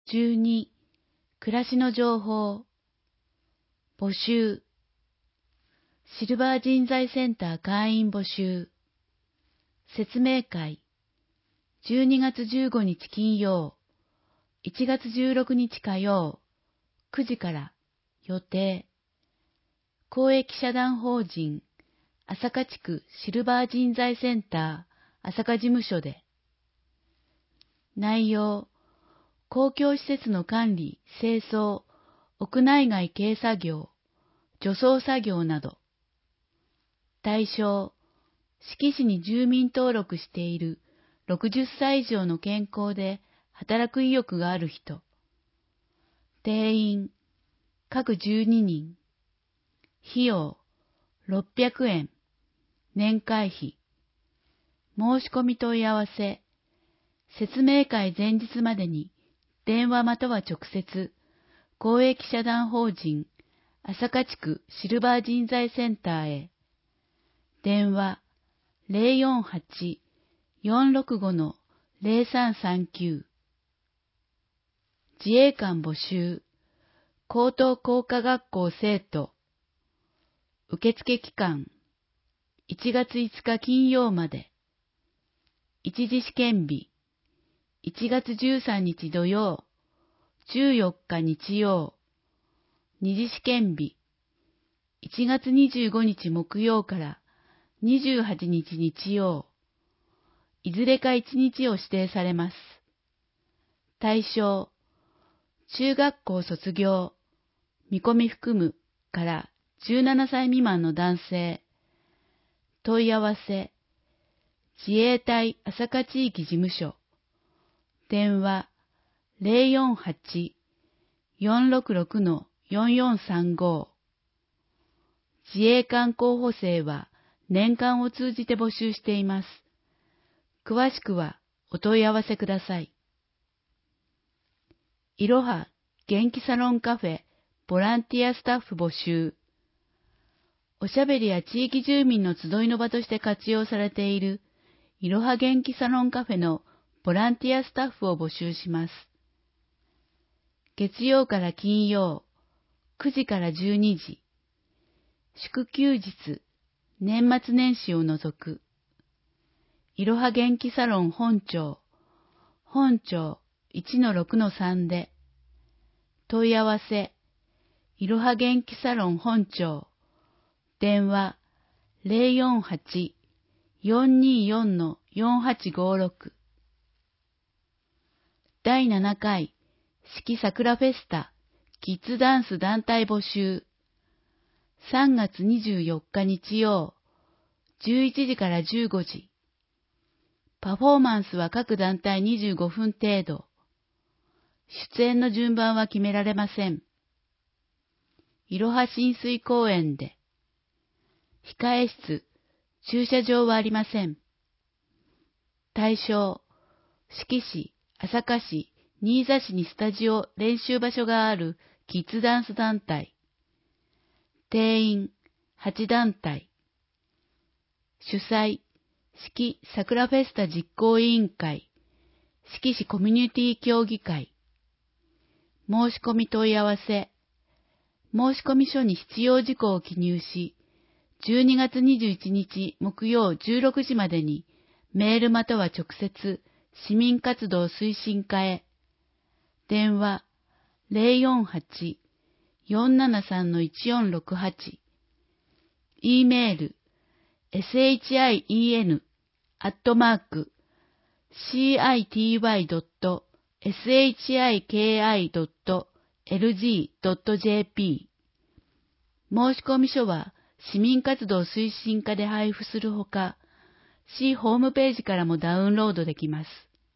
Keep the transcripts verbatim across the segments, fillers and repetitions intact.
じゅうに、暮らしの情報。募集。シルバー人材センター会員募集。説明会。じゅうにがつじゅうごにち金曜、いちがつじゅうろくにち火曜、くじから予定。公益社団法人朝霞地区シルバー人材センター朝霞事務所で。内容、公共施設の管理、清掃、屋内外系作業、除草作業など。対象、志木市に住民登録しているろくじゅっさい以上の健康で働く意欲がある人。定員、各じゅうににん。費用、ろっぴゃくえん。年会費。申し込み問い合わせ。説明会前日までに電話または直接、公益社団法人朝霞地区シルバー人材センターへ。電話 ゼロよんはち よんろくご ゼロさんさんきゅう。自衛官募集。高等工科学校生徒。受付期間いちがついつか金曜まで。一次試験日いちがつじゅうさんにち土曜、じゅうよっか日曜。二次試験日いちがつにじゅうごにち木曜からにじゅうはちにち日曜。いずれかいちにちを指定されます。対象、中学校卒業、見込み含むからじゅうななさい未満の男性。問い合わせ、自衛隊朝霞地域事務所。電話 ゼロよんはち よんろくろく よんよんさんご。自衛官候補生は年間を通じて募集しています。詳しくはお問い合わせください。いろは元気サロンカフェボランティアスタッフ募集。おしゃべりや地域住民の集いの場として活用されているいろは元気サロンカフェのボランティアスタッフを募集します。月曜から金曜、くじからじゅうにじ。祝休日、年末年始を除く。いろは元気サロン本庁、本庁 いちのろくのさん で。問い合わせ、いろは元気サロン本庁。電話 ゼロよんはち よんによん よんはちごろく。だいななかい四季桜フェスタキッズダンス団体募集。さんがつにじゅうよっか日曜、じゅういちじからじゅうごじ。パフォーマンスは各団体にじゅうごふん程度。出演の順番は決められません。いろは親水公園で。控え室、駐車場はありません。対象、志木市、朝霞市、新座市にスタジオ練習場所があるキッズダンス団体。定員はちだんたい。主催、四季桜フェスタ実行委員会、四季市コミュニティ協議会。申し込み問い合わせ。申し込み書に必要事項を記入し、じゅうにがつにじゅういちにち木曜じゅうろくじまでにメールまたは直接市民活動推進課へ。電話 ゼロよんはち よんななさん いちよんろくはち。E メール シン アットマーク シーアイティーワイドットシキドットエルジードットジェーピー。申し込み書は市民活動推進課で配布するほか、市ホームページからもダウンロードできます。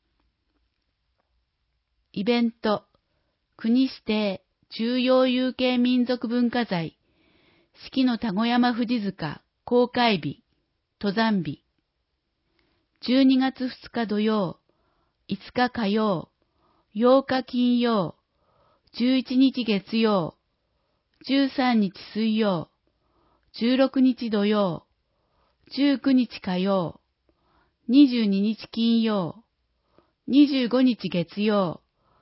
イベント、国指定重要有形民族文化財、四季の田子山富士塚公開日、登山日。じゅうにがつふつか土曜、いつか火曜、ようか金曜、じゅういちにち月曜、じゅうさんにち水曜、じゅうろくにち土曜、じゅうくにち火曜、にじゅうににち金曜、にじゅうごにち月曜、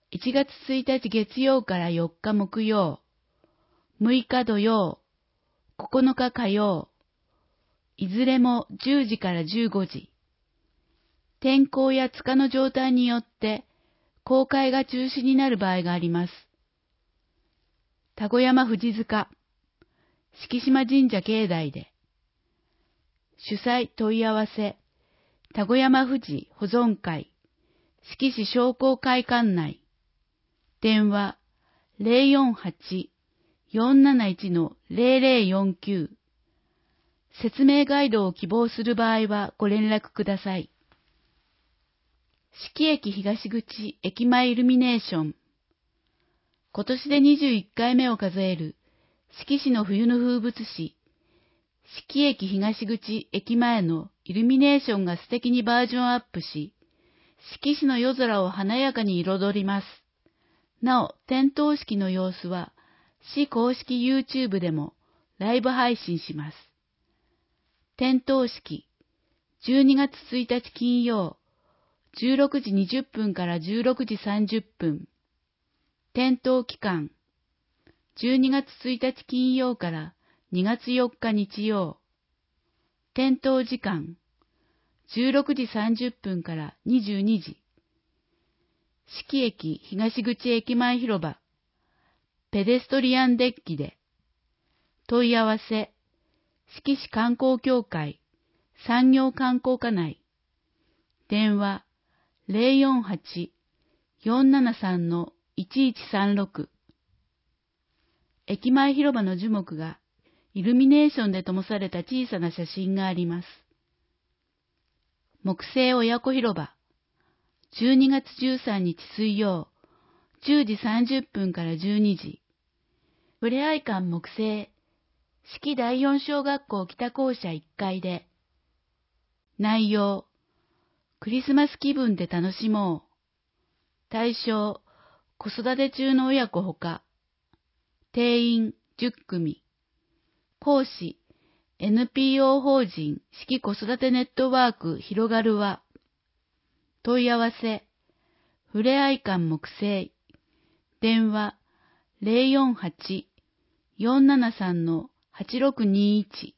いちがつついたち月曜からよっか木曜、むいか土曜、ここのか火曜、いずれもじゅうじからじゅうごじ。天候や塚の状態によって公開が中止になる場合があります。田子山富士塚、敷島神社境内で。主催問い合わせ、田子山富士保存会、敷石商工会館内。電話 ゼロよんはち よんなないち ゼロゼロよんきゅう。説明ガイドを希望する場合はご連絡ください。四季駅東口駅前イルミネーション。今年でにじゅういっかいめを数える四季市の冬の風物詩、四季駅東口駅前のイルミネーションが素敵にバージョンアップし、四季市の夜空を華やかに彩ります。なお、点灯式の様子は市公式 YouTube でもライブ配信します。点灯式、じゅうにがつついたち金曜、じゅうろくじにじゅっぷんからじゅうろくじさんじゅっぷん。点灯期間、じゅうにがつついたち金曜からにがつよっか日曜。点灯時間、じゅうろくじさんじゅっぷんからにじゅうにじ。四季駅東口駅前広場、ペデストリアンデッキで。問い合わせ、四季市観光協会、産業観光課内。電話、ゼロよんはち よんななさん いちいちさんろく。駅前広場の樹木がイルミネーションで灯された小さな写真があります。木製親子広場、じゅうにがつじゅうさんにち水曜、じゅうじさんじゅっぷんからじゅうにじ。ふれあい館木製、四季だいよん小学校北校舎いっかいで。内容、クリスマス気分で楽しもう。対象、子育て中の親子ほか。定員じゅっくみ。講師、エヌピーオー 法人四季子育てネットワーク広がるは。問い合わせ、ふれあい館木製。電話、ゼロよんはち よんななさん はちろくにいち。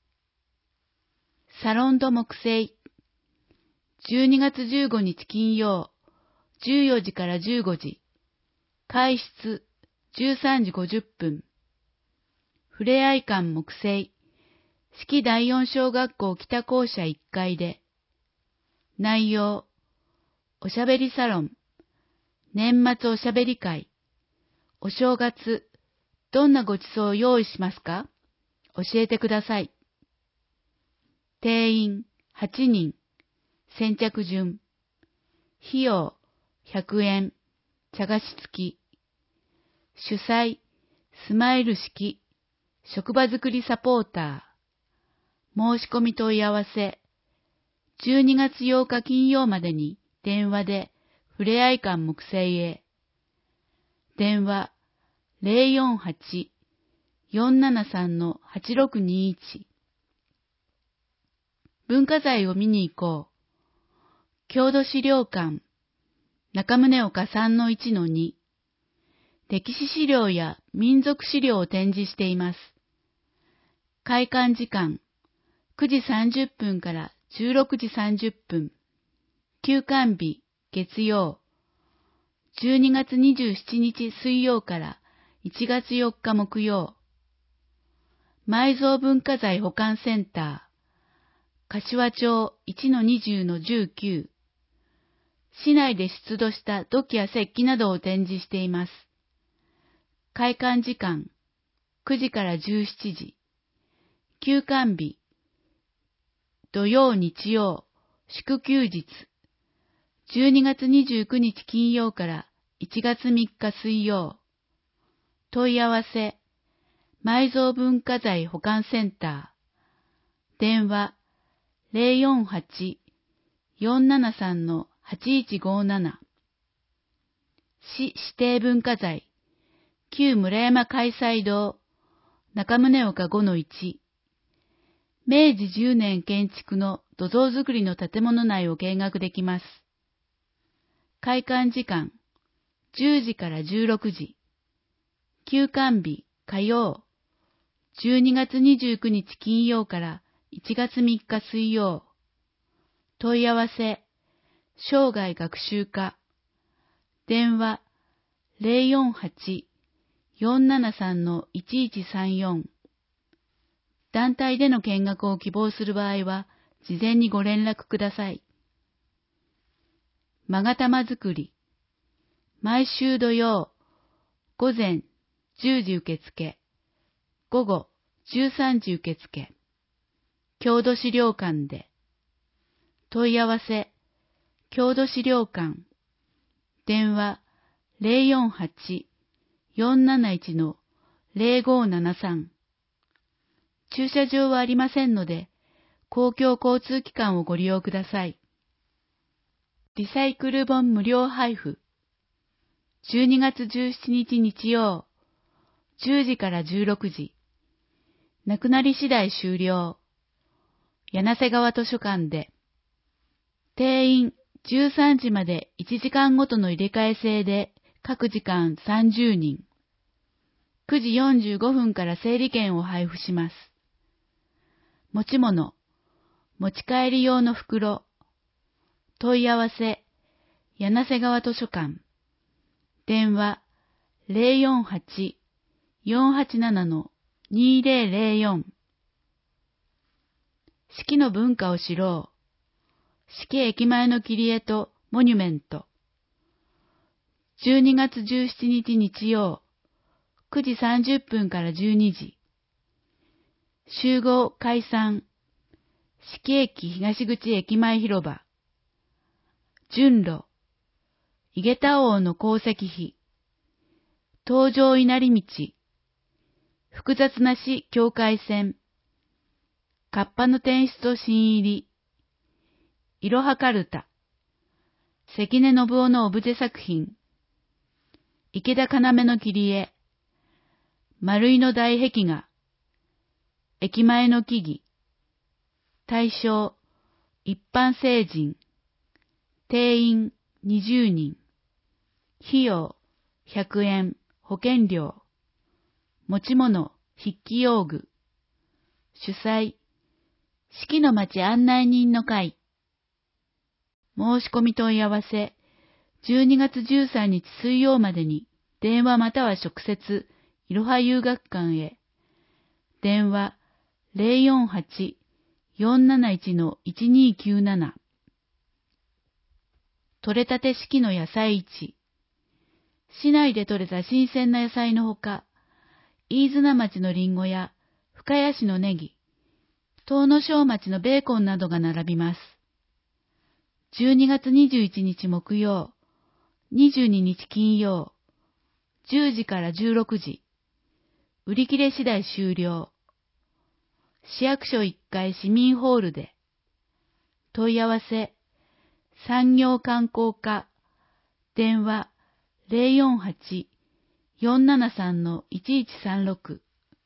サロンド木製。じゅうにがつじゅうごにち金曜、じゅうよじからじゅうごじ。開室、じゅうさんじごじゅっぷん。ふれあい館木製。四季だいよん小学校北校舎いっかいで。内容、おしゃべりサロン、年末おしゃべり会、お正月、どんなごちそうを用意しますか？教えてください。定員はちにん、先着順。費用ひゃくえん、茶菓子付き。主催、スマイル式、職場づくりサポーター。申し込み問い合わせ、じゅうにがつようか金曜までに電話でふれあい館木製へ。電話ゼロよんはち よんななさん はちろくにいち。文化財を見に行こう。郷土資料館、中宗岡 さんのいちのに。歴史資料や民族資料を展示しています。開館時間、くじさんじゅっぷんからじゅうろくじさんじゅっぷん。休館日、月曜。じゅうにがつにじゅうしちにち水曜からいちがつよっか木曜。埋蔵文化財保管センター、柏町 いちのにじゅうのじゅうきゅう。市内で出土した土器や石器などを展示しています。開館時間、くじからじゅうしちじ。休館日、土曜日曜、祝休日。じゅうにがつにじゅうくにち金曜からいちがつみっか水曜。問い合わせ、埋蔵文化財保管センター。電話、ゼロよんはち よんななさん はちいちごなな。市指定文化財、旧村山開催堂、中宗岡 ごのいち。めいじじゅうねん建築の土蔵造りの建物内を見学できます。開館時間、 じゅうじからじゅうろくじ。休館日火曜。じゅうにがつにじゅうくにち金曜からいちがつみっか水曜。問い合わせ、生涯学習課。電話 ゼロよんはち よんななさん いちいちさんよん。団体での見学を希望する場合は、事前にご連絡ください。まがたま作り。毎週土曜、午前じゅうじ受付、午後じゅうさんじ受付。郷土資料館で。問い合わせ、郷土資料館。電話 ゼロよんはち よんなないち ゼロごななさん。駐車場はありませんので、公共交通機関をご利用ください。リサイクル本無料配布。じゅうにがつじゅうしちにち日曜、じゅうじからじゅうろくじ。なくなり次第終了。柳瀬川図書館で。定員じゅうさんじまでいちじかんごとの入れ替え制で、各時間さんじゅうにん。くじよんじゅうごふんから整理券を配布します。持ち物、持ち帰り用の袋。問い合わせ、柳瀬川図書館。電話 ゼロよんはち よんはちなな にゼロゼロよん。四季の文化を知ろう。四季駅前の切り絵とモニュメント。じゅうにがつじゅうしちにち日曜、くじさんじゅっぷんからじゅうにじ。集合解散。四季駅東口駅前広場。順路。井桁王の功績碑。東上稲荷道。複雑な市境界線。カッパの転出と新入り。いろはかるた。関根信夫のオブジェ作品。池田要の切り絵。丸井の大壁画。駅前の木々。対象、一般成人。定員にじゅうにん。費用ひゃくえん、保険料。持ち物、筆記用具。主催、四季の町案内人の会。申し込み問い合わせ、じゅうにがつじゅうさんにち水曜までに電話または直接、いろは遊学館へ。電話 ゼロよんはち よんなないち いちにきゅうなな。取れたて四季の野菜市。市内で採れた新鮮な野菜のほか、飯綱町のりんごや深谷市のネギ、東野省町のベーコンなどが並びます。じゅうにがつにじゅういちにち木曜、にじゅうににち金曜、じゅうじからじゅうろくじ。売り切れ次第終了。市役所いっかい市民ホールで。問い合わせ、産業観光課。電話ゼロよんはち よんななさん いちいちさんろく。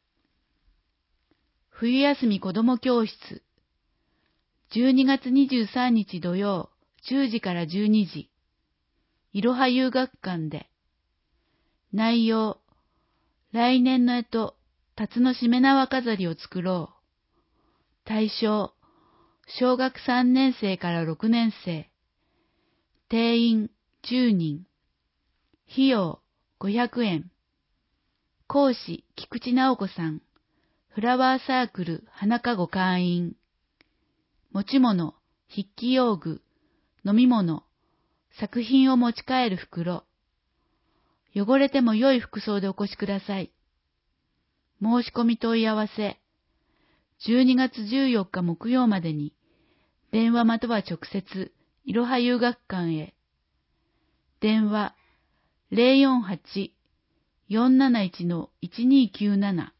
冬休み子ども教室。じゅうにがつにじゅうさんにち土曜、じゅうじからじゅうにじ。いろは遊学館で。内容、来年の干支、辰のしめ縄飾りを作ろう。対象、小学さんねんせいからろくねんせい。定員じゅうにん。費用ごひゃくえん。講師菊池直子さん。フラワーサークル花かご会員。持ち物、筆記用具、飲み物、作品を持ち帰る袋。汚れても良い服装でお越しください。申し込み問い合わせ、じゅうにがつじゅうよっか木曜までに、電話または直接、いろは遊学館へ。電話、ゼロよんはち よんなないち いちにきゅうなな。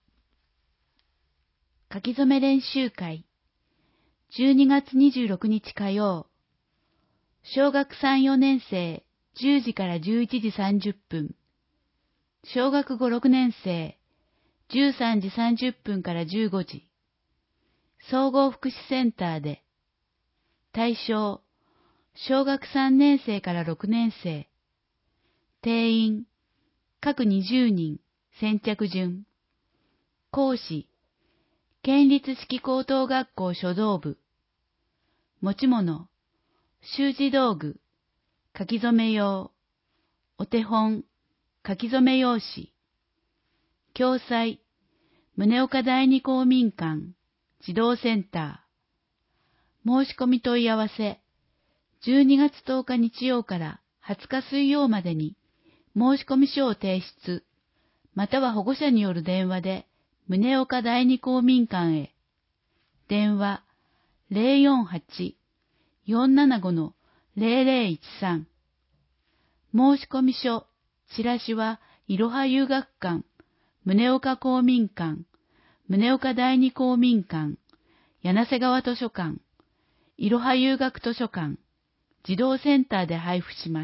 書き初め練習会。じゅうにがつにじゅうろくにち火曜。小学さん、よねんせい、じゅうじからじゅういちじさんじゅっぷん。小学ご、ろくねんせい、じゅうさんじさんじゅっぷんからじゅうごじ。総合福祉センターで。対象、小学さんねんせいからろくねんせい。 定員、各にじゅうにん、先着順。講師、県立式高等学校書道部。持ち物、習字道具、書き初め用、お手本、書き初め用紙。共催、宗岡第二公民館、児童センター。申し込み問い合わせ、じゅうにがつとおか日曜からはつか水曜までに申し込み書を提出、または保護者による電話で宗岡第二公民館へ。電話 ゼロよんはち よんななご ゼロゼロいちさん。申し込み書、チラシはいろは遊学館、宗岡公民館、宗岡第二公民館、柳瀬川図書館、いろは遊学図書館、児童センターで配布します。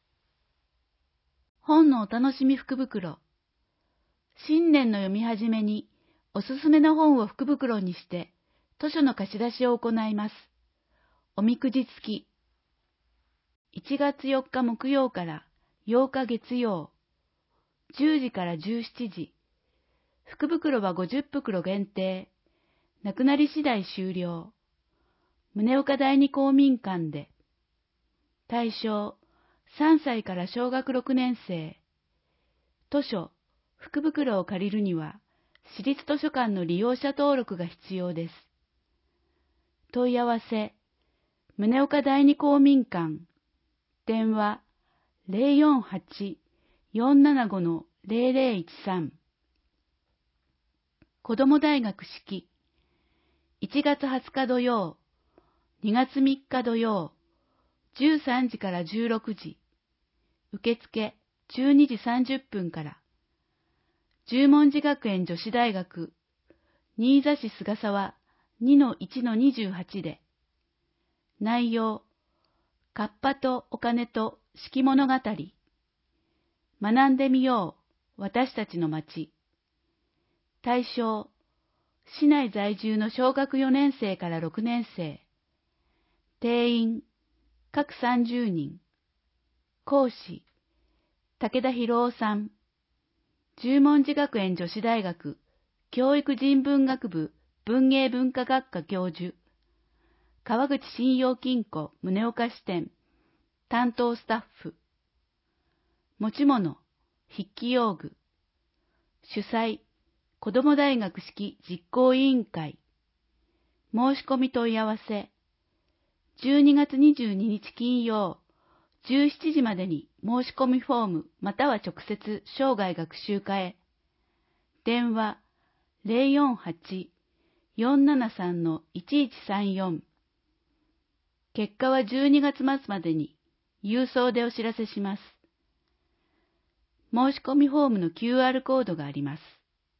本のお楽しみ福袋。新年の読み始めにおすすめの本を福袋にして図書の貸し出しを行います。おみくじ付き。いちがつよっか木曜からようか月曜、じゅうじからじゅうしちじ。福袋はごじゅっ袋限定。なくなり次第終了。宗岡第二公民館で。対象、さんさいから小学ろくねん生。図書、福袋を借りるには、私立図書館の利用者登録が必要です。問い合わせ、宗岡第二公民館。電話、ゼロよんはち よんななご ゼロゼロいちさん。子ども大学式。いちがつはつか土曜、にがつみっか土曜、じゅうさんじからじゅうろくじ。受付じゅうにじさんじゅっぷんから。十文字学園女子大学、新座市菅沢 にのいちのにじゅうはち で。内容、カッパとお金と式物語。学んでみよう、私たちの町。対象、市内在住の小学よねん生からろくねん生。定員、各さんじゅうにん。講師、武田博夫さん。十文字学園女子大学教育人文学部文芸文化学科教授。川口信用金庫宗岡支店。担当スタッフ。持ち物、筆記用具。主催、子ども大学式実行委員会。申し込み問い合わせ。じゅうにがつにじゅうににち金曜、じゅうしちじまでに申し込みフォームまたは直接生涯学習課へ。電話 ゼロよんはち よんななさん いちいちさんよん。結果はじゅうにがつ末までに郵送でお知らせします。申し込みフォームの キューアール コードがあります。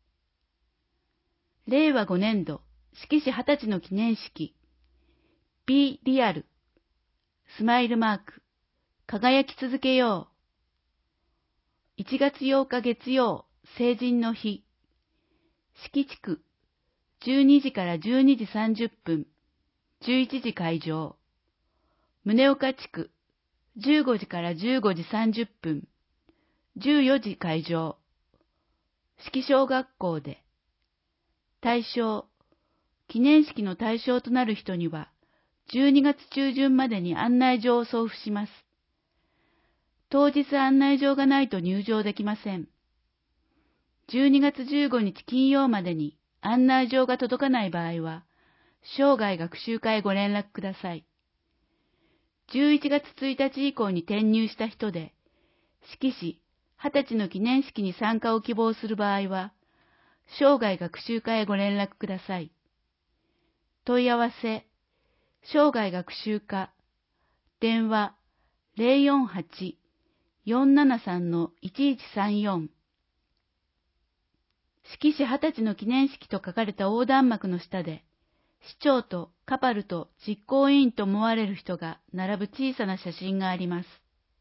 れいわごねんど式士はたちの記念式。Be Real。スマイルマーク。輝き続けよう。いちがつようか月曜、成人の日。式地区、じゅうにじからじゅうにじさんじゅっぷん、じゅういちじ会場。宗岡地区、じゅうごじからじゅうごじさんじゅっぷん、じゅうよじ会場。式小学校で。対象、記念式の対象となる人には、じゅうにがつ中旬までに案内状を送付します。当日案内状がないと入場できません。じゅうにがつじゅうごにち金曜までに案内状が届かない場合は、生涯学習課へご連絡ください。じゅういちがつついたち以降に転入した人で、式士はたちの記念式に参加を希望する場合は、生涯学習課へご連絡ください。問い合わせ、生涯学習課、電話ゼロよんはち よんななさん いちいちさんよん。式士はたちの記念式と書かれた横断幕の下で、市長とカパルと実行委員と思われる人が並ぶ小さな写真があります。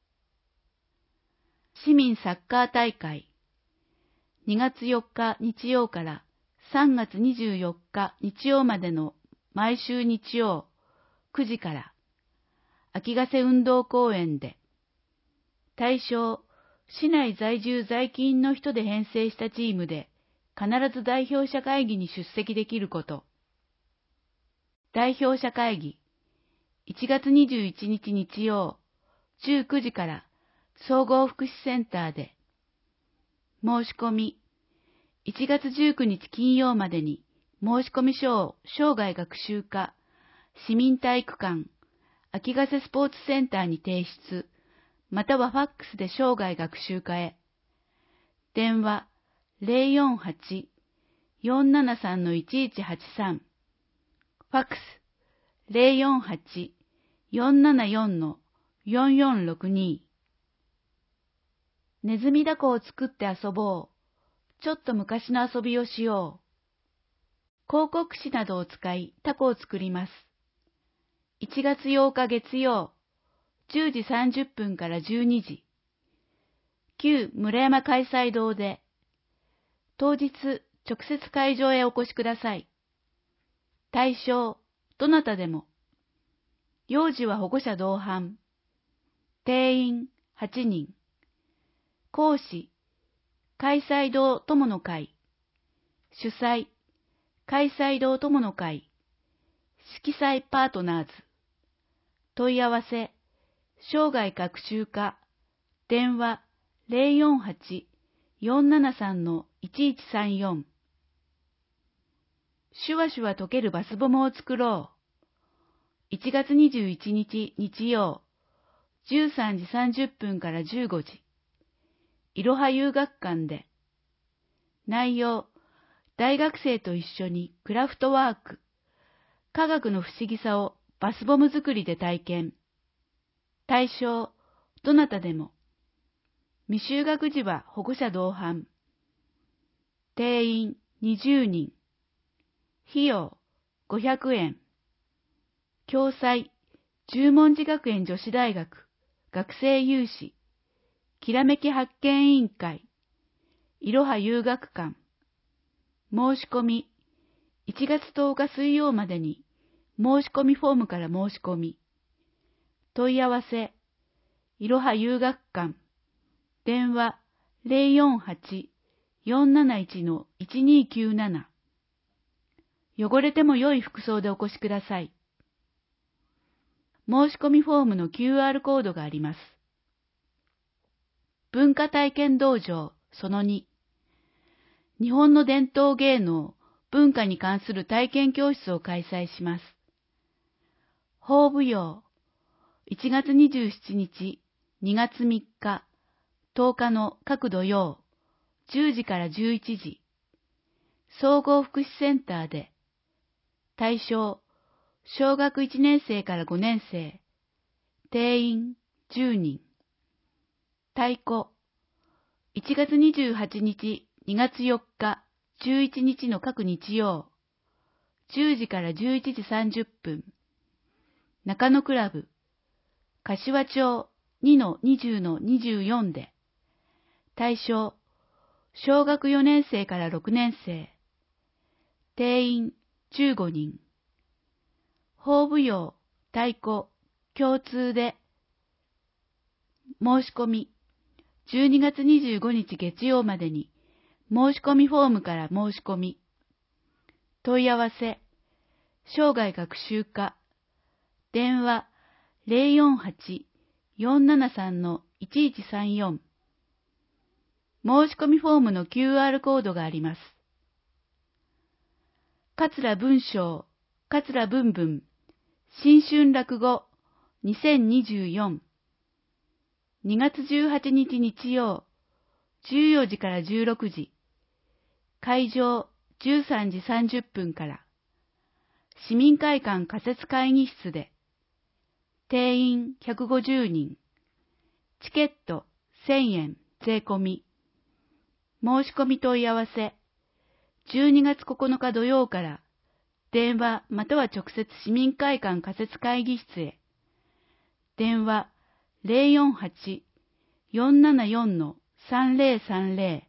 市民サッカー大会。にがつよっか日曜からさんがつにじゅうよっか日曜までの毎週日曜くじから秋ヶ瀬運動公園で。対象、 市内在住在勤の人で編成したチームで必ず代表者会議に出席できること。代表者会議、いちがつにじゅういちにち日曜、じゅうくじから総合福祉センターで。申し込み、いちがつじゅうくにち金曜までに申し込み書を生涯学習課、市民体育館、秋ヶ瀬スポーツセンターに提出、またはファックスで生涯学習課へ。電話 ゼロよんはち よんななさん いちいちはちさん、ファックス ゼロよんはち よんななよん よんよんろくに。ネズミダコを作って遊ぼう。ちょっと昔の遊びをしよう。広告紙などを使いタコを作ります。いちがつようか月曜、じゅうじさんじゅっぷんからじゅうにじ。旧村山開催堂で。当日、直接会場へお越しください。対象、どなたでも。幼児は保護者同伴。定員はちにん。講師、開催堂友の会。主催、開催堂友の会。色彩パートナーズ。問い合わせ、生涯学習課、電話ゼロよんはち よんななさん いちいちさんよん。シュワシュワ溶けるバスボムを作ろう。いちがつにじゅういちにち日曜、じゅうさんじさんじゅっぷんからじゅうごじ。いろは遊学館で。内容、大学生と一緒にクラフトワーク、科学の不思議さをバスボム作りで体験。対象、どなたでも。未就学児は保護者同伴。定員にじゅうにん。費用ごひゃくえん。共催、十文字学園女子大学、学生有志、きらめき発見委員会、いろは遊学館。申し込み、いちがつとおか水曜までに申し込みフォームから申し込み。問い合わせ、いろは遊学館。電話ゼロよんはち よんなないち いちにきゅうなな。汚れても良い服装でお越しください。申し込みフォームの キューアール コードがあります。文化体験道場そのに。日本の伝統芸能、文化に関する体験教室を開催します。法舞踊、いちがつにじゅうしちにち、にがつみっか、とおかの各土曜、じゅうじからじゅういちじ。総合福祉センターで。対象、小学いちねんせいからごねんせい。定員じゅうにん。太鼓、いちがつにじゅうはちにち、にがつよっか、じゅういちにちの各日曜、じゅうじからじゅういちじさんじゅっぷん。中野クラブ、柏町 にのにじゅうのにじゅうよん で。対象、小学よねんせいからろくねんせい。定員じゅうごにん。法舞踊、太鼓、共通で。申し込み、じゅうにがつにじゅうごにち月曜までに申し込みフォームから申し込み。問い合わせ、生涯学習課、電話ゼロよんはち よんななさん いちいちさんよん。申し込みフォームの キューアール コードがあります。桂文章、桂文文、新春落語にせんにじゅうよん。にがつじゅうはちにち日曜、じゅうよじからじゅうろくじ。会場じゅうさんじさんじゅっぷんから。市民会館仮設会議室で。定員ひゃくごじゅうにん。チケットせんえん税込み。申し込み問い合わせ。じゅうにがつここのか土曜から、電話または直接市民会館仮設会議室へ。電話ゼロよんはち よんななよん さんぜろさんぜ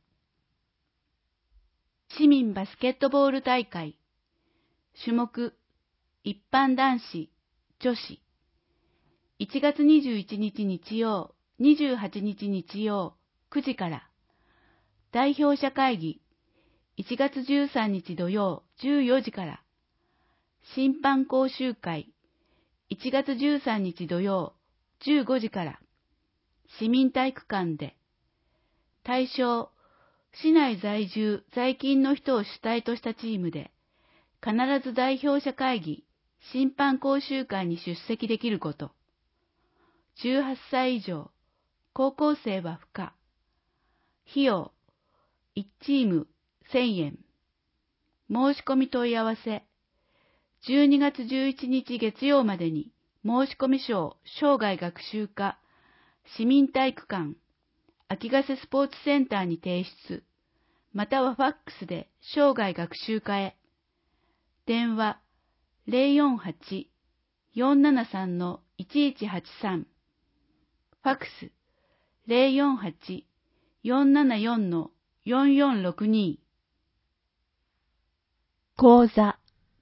ろ。市民バスケットボール大会。種目、一般男子、女子。いちがつにじゅういちにち日曜、にじゅうはちにち日曜、 くじから、代表者会議いちがつじゅうさんにち土曜じゅうよじから、審判講習会いちがつじゅうさんにち土曜じゅうごじから、市民体育館で、対象、市内在住在勤の人を主体としたチームで、必ず代表者会議、審判講習会に出席できること。じゅうはっさい以上、高校生は不可。費用、いちチームせんえん。申し込み問い合わせ、じゅうにがつじゅういちにち月曜までに申込書を生涯学習課、市民体育館、秋ヶ瀬スポーツセンターに提出、またはファックスで生涯学習課へ。電話 ゼロよんはち よんななさん いちいちはちさん、ファックス ゼロよんはち よんななよん よんよんろくに。 講座。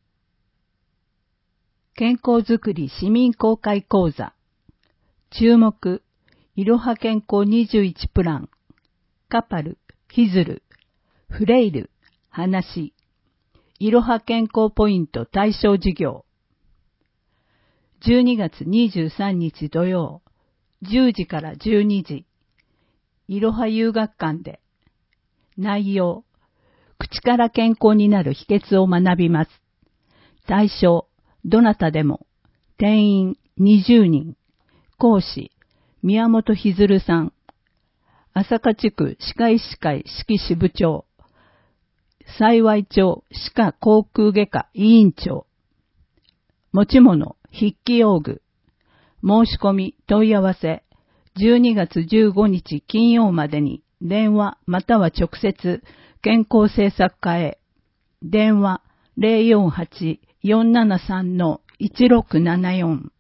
健康づくり市民公開講座。注目、いろは健康にじゅういちプラン。カパル、ヒズル、フレイル、話。いろは健康ポイント対象事業。じゅうにがつにじゅうさんにち土曜、じゅうじからじゅうにじ。いろは遊学館で。内容、口から健康になる秘訣を学びます。対象、どなたでも。定員にじゅうにん。講師、宮本ひずるさん。朝霞地区歯科医師会指揮支部長。幸町歯科口腔外科委員長。持ち物、筆記用具。申し込み、問い合わせ。じゅうにがつじゅうごにち金曜までに電話または直接健康政策課へ。電話 ゼロよんはち よんななさん いちろくななよん。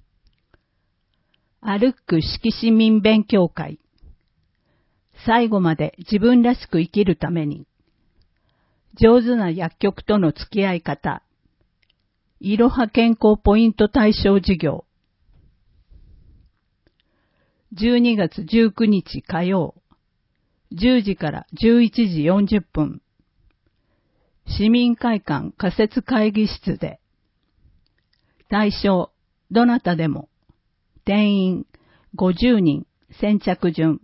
歩く式市民勉強会。最後まで自分らしく生きるために。上手な薬局との付き合い方。いろは健康ポイント対象事業。じゅうにがつじゅうくにち火曜、じゅうじからじゅういちじよんじゅっぷん。市民会館仮設会議室で。対象、どなたでも。定員ごじゅうにん、先着順。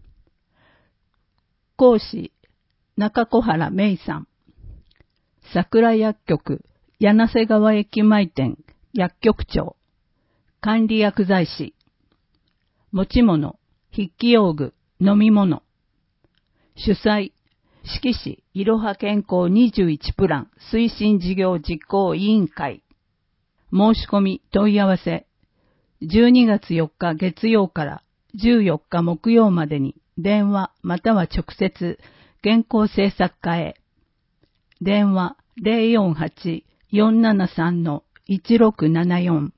講師、中小原芽衣さん。桜薬局、柳瀬川駅前店、薬局長。管理薬剤師。持ち物、筆記用具、飲み物。主催、指揮士いろは健康にじゅういちプラン推進事業実行委員会。申し込み問い合わせ。じゅうにがつよっか月曜からじゅうよっか木曜までに電話または直接健康政策課へ。電話 ゼロよんはち よんななさん いちろくななよん。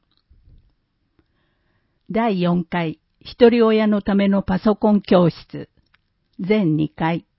だいよんかい一人親のためのパソコン教室。全にかい。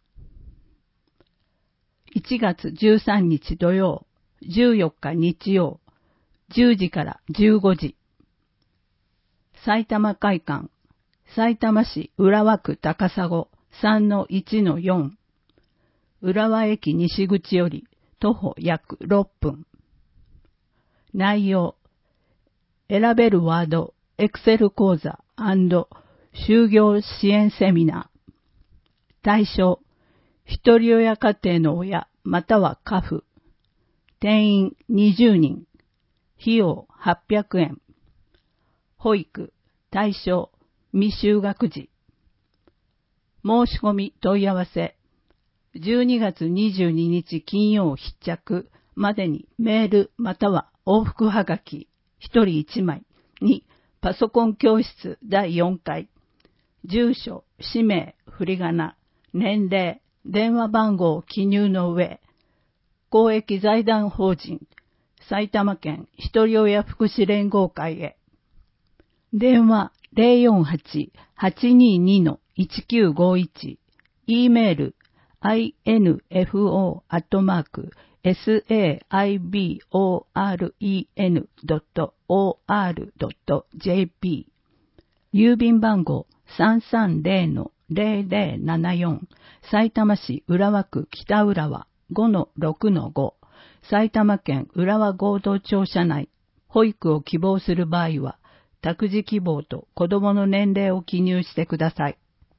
いちがつじゅうさんにち土曜、じゅうよっか日曜、じゅうじからじゅうごじ。埼玉会館、さいたま市浦和区高砂 さんのいちのよん。浦和駅西口より徒歩約ろっぷん。内容、選べるワード、エクセル講座&就業支援セミナー。対象、一人親家庭の親または家父。定員にじゅうにん。費用はっぴゃくえん。保育、対象、未就学児。申し込み問い合わせ。じゅうにがつにじゅうににち金曜必着までにメールまたは往復はがきひとりいちまいにパソコン教室だいよんかい。住所、氏名、振り仮名、年齢、電話番号を記入の上、公益財団法人、埼玉県ひとり親福祉連合会へ。電話 ゼロよんはち はちにに いちきゅうごいち、E メール、アイエヌエフオー アットマーク サイボレン ドット オーアール ドット ジェーピー、郵便番号 さんさんゼロゼロゼロななよん、さいたま市浦和区北浦和 ごのろくのご、埼玉県浦和合同庁舎内、保育を希望する場合は、託児希望と子供の年齢を記入してください。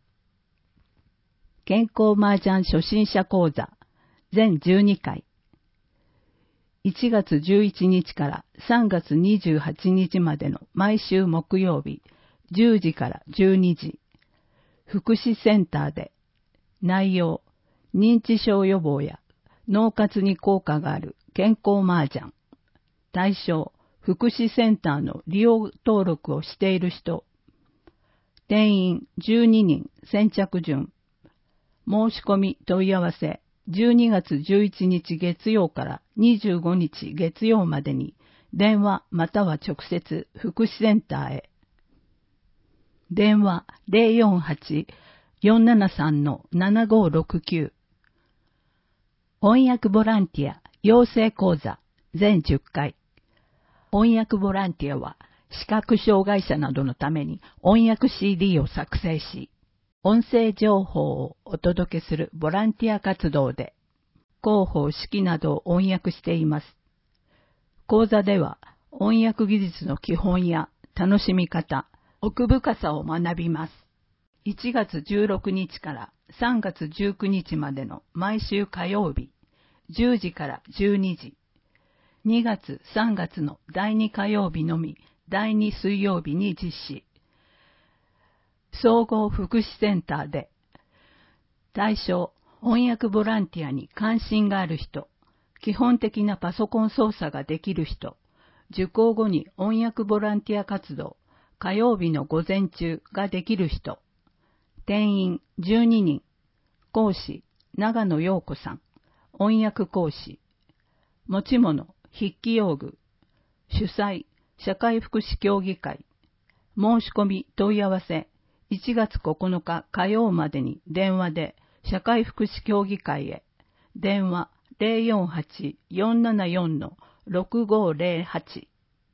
健康麻雀初心者講座全じゅうにかい。いちがつじゅういちにちからさんがつにじゅうはちにちまでの毎週木曜日じゅうじからじゅうにじ、福祉センターで、内容、認知症予防や脳活に効果がある健康麻雀。対象、福祉センターの利用登録をしている人。定員じゅうににん先着順。申し込み問い合わせじゅうにがつじゅういちにち月曜からにじゅうごにち月曜までに電話または直接福祉センターへ。電話 ゼロよんはち よんななさん ななごろくきゅう。翻訳ボランティア養成講座全じゅっかい。翻訳ボランティアは視覚障害者などのために翻訳 シーディー を作成し、音声情報をお届けするボランティア活動で、広報式などを翻訳しています。講座では翻訳技術の基本や楽しみ方、奥深さを学びます。いちがつじゅうろくにちからさんがつじゅうくにちまでの毎週火曜日、じゅうじからじゅうにじ、にがつさんがつのだいに火曜日のみ、だいに水曜日に実施。総合福祉センターで、対象、翻訳ボランティアに関心がある人、基本的なパソコン操作ができる人、受講後に翻訳ボランティア活動、火曜日の午前中ができる人、定員じゅうににん、講師、長野陽子さん、翻訳講師、持ち物、筆記用具、主催、社会福祉協議会、申し込み問い合わせ、いちがつここのか火曜までに電話で社会福祉協議会へ。電話 ゼロよんはち よんななよん ろくごゼロはち。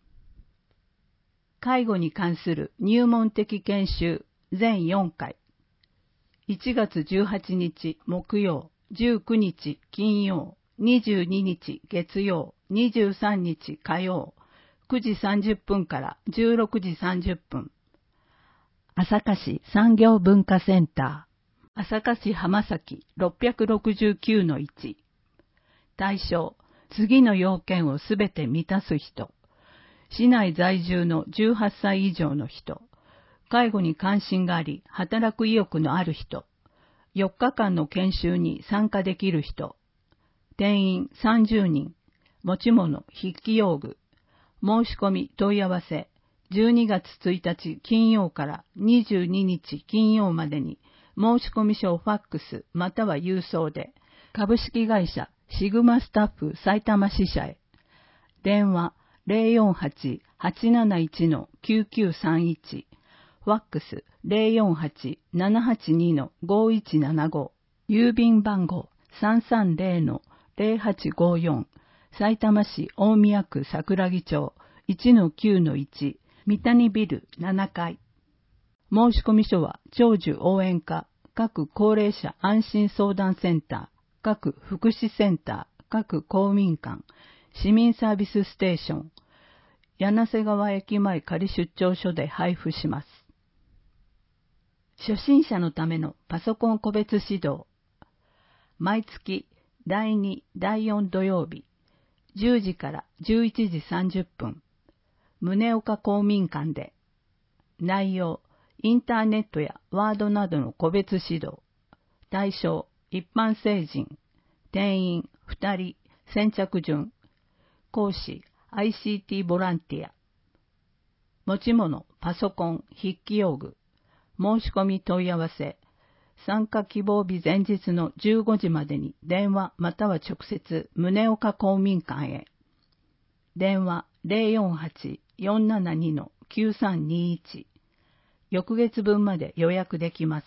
介護に関する入門的研修全よんかい。いちがつじゅうはちにち木曜、じゅうくにち金曜、にじゅうににち月曜、にじゅうさんにち火曜、くじさんじゅっぷんからじゅうろくじさんじゅっぷん。朝霞市産業文化センター、朝霞市浜崎 ろっぴゃくろくじゅうきゅうのいち。対象、次の要件をすべて満たす人、市内在住のじゅうはっさい以上の人、介護に関心があり働く意欲のある人、よっかかんの研修に参加できる人、定員さんじゅうにん、持ち物、筆記用具、申し込み問い合わせ、じゅうにがつついたち金曜からにじゅうににち金曜までに申し込み書をファックスまたは郵送で株式会社シグマスタッフ埼玉支社へ。電話 ゼロよんはち はちなないち きゅうきゅうさんいち、ファックス ゼロよんはち ななはちに ごいちななご、郵便番号 さんさんゼロ ゼロはちごよん、埼玉市大宮区桜木町 いちのきゅうのいち、三谷ビルななかい。申し込み書は長寿応援課、各高齢者安心相談センター、各福祉センター、各公民館、市民サービスステーション、柳瀬川駅前仮出張所で配布します。初心者のためのパソコン個別指導。毎月だいに、だいよん土曜日、じゅうじからじゅういちじさんじゅっぷん、宗岡公民館で。内容、インターネットやワードなどの個別指導。対象、一般成人。定員、ふたり、先着順。講師、アイシーティー ボランティア。持ち物、パソコン、筆記用具。申し込み問い合わせ。参加希望日前日のじゅうごじまでに電話または直接宗岡公民館へ。電話 ゼロよんはち よんななに きゅうさんにいち。翌月分まで予約できます。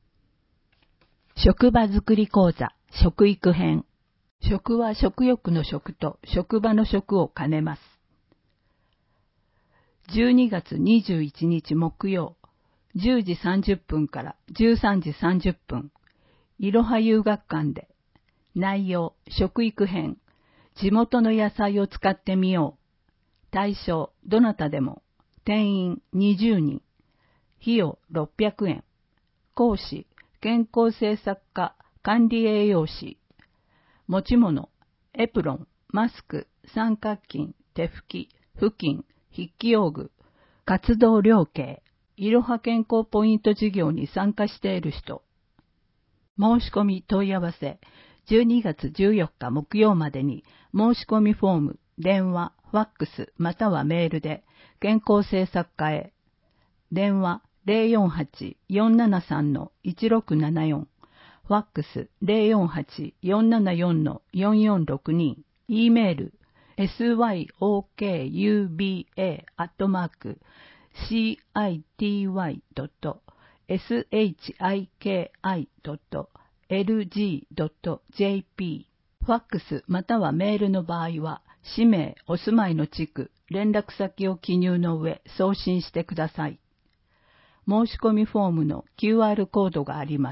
職場づくり講座、食育編。食は食欲の食と職場の食を兼ねます。じゅうにがつにじゅういちにち木曜、 じゅうじさんじゅっぷんからじゅうさんじさんじゅっぷん、いろは遊学館で、内容、食育編、地元の野菜を使ってみよう。対象、どなたでも、定員にじゅうにん、費用ろっぴゃくえん、講師、健康政策課管理栄養士、持ち物、エプロン、マスク、三角巾、手拭き、布巾、筆記用具、活動量計、いろは健康ポイント事業に参加している人。申し込み問い合わせ、じゅうにがつじゅうよっか木曜までに申し込みフォーム、電話、ファックスまたはメールで健康政策課へ。電話 ゼロよんはち よんななさん いちろくななよん、ファックス ゼロよんはち よんななよん よんよんろくに、E メール エスワイオーケーユービーエー アットマーク シーアイティーワイ ドット エスエイチアイケーアイ ドット エルジー ドット ジェーピー。ファックスまたはメールの場合は、氏名、お住まいの地区、連絡先を記入の上送信してください。申し込みフォームの キューアール コードがあります。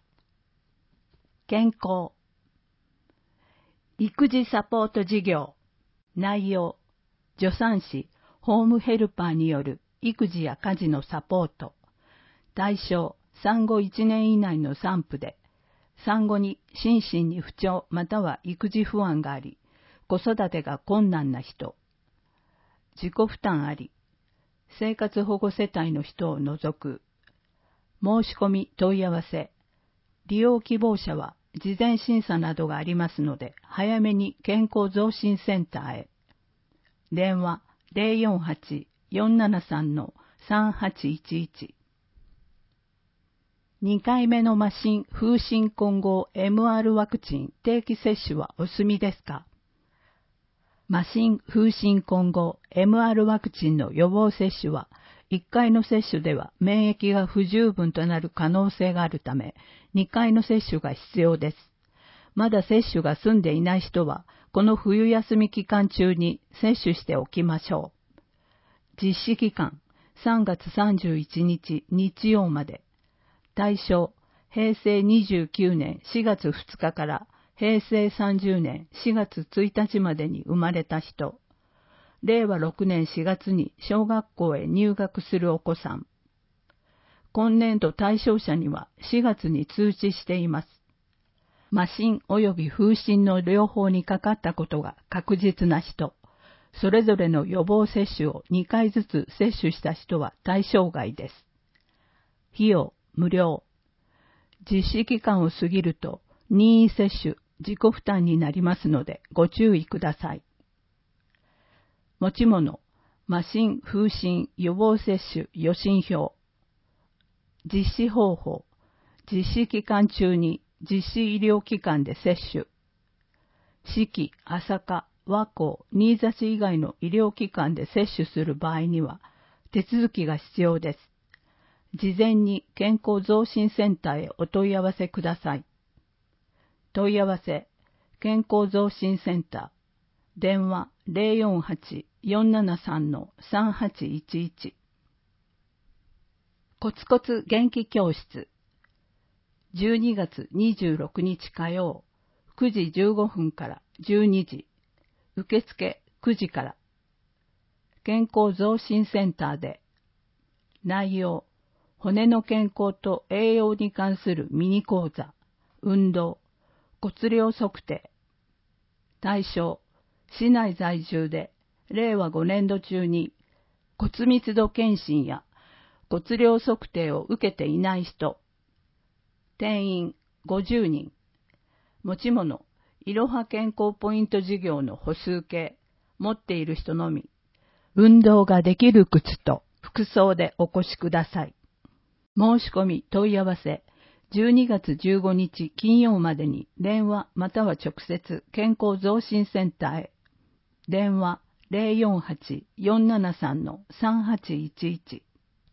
健康。育児サポート事業。内容。助産師、ホームヘルパーによる育児や家事のサポート。対象、産後いちねん以内の産婦で、産後に心身に不調または育児不安があり、子育てが困難な人。自己負担あり、生活保護世帯の人を除く。申し込み問い合わせ。利用希望者は事前審査などがありますので、早めに健康増進センターへ。電話 ゼロよんはち よんななさん さんはちいちいち。にかいめの麻疹風疹混合 エムアール ワクチン定期接種はお済みですか？麻疹風疹混合 エムアール ワクチンの予防接種は、いっかいの接種では免疫が不十分となる可能性があるため、にかいの接種が必要です。まだ接種が済んでいない人は、この冬休み期間中に接種しておきましょう。実施期間、さんがつさんじゅういちにち日曜まで。対象、へいせいにじゅうきゅうねんしがつふつかからへいせいさんじゅうねんしがつついたちまでに生まれた人。れいわろくねんしがつに小学校へ入学するお子さん。今年度対象者にはしがつに通知しています。麻疹及び風疹の両方にかかったことが確実な人。それぞれの予防接種をにかいずつ接種した人は対象外です。費用無料。実施期間を過ぎると任意接種、自己負担になりますのでご注意ください。持ち物、麻疹風疹予防接種予診票。実施方法、実施期間中に実施医療機関で接種。四季、朝霞、和光、新座市以外の医療機関で接種する場合には手続きが必要です。事前に健康増進センターへお問い合わせください。問い合わせ、健康増進センター、電話 ゼロよんはち よんななさん さんはちいちいち。コツコツ元気教室。じゅうにがつにじゅうろくにち火曜、くじじゅうごふんからじゅうにじ、受付くじから。健康増進センターで。内容、骨の健康と栄養に関するミニ講座、運動、骨量測定。対象、市内在住でれいわごねんど中に骨密度検診や骨量測定を受けていない人。定員ごじゅうにん。持ち物、いろは健康ポイント事業の歩数計、持っている人のみ。運動ができる靴と服装でお越しください。申し込み問い合わせ、じゅうにがつじゅうごにち金曜までに電話または直接健康増進センターへ。電話 ゼロよんはち よんななさん さんはちいちいち。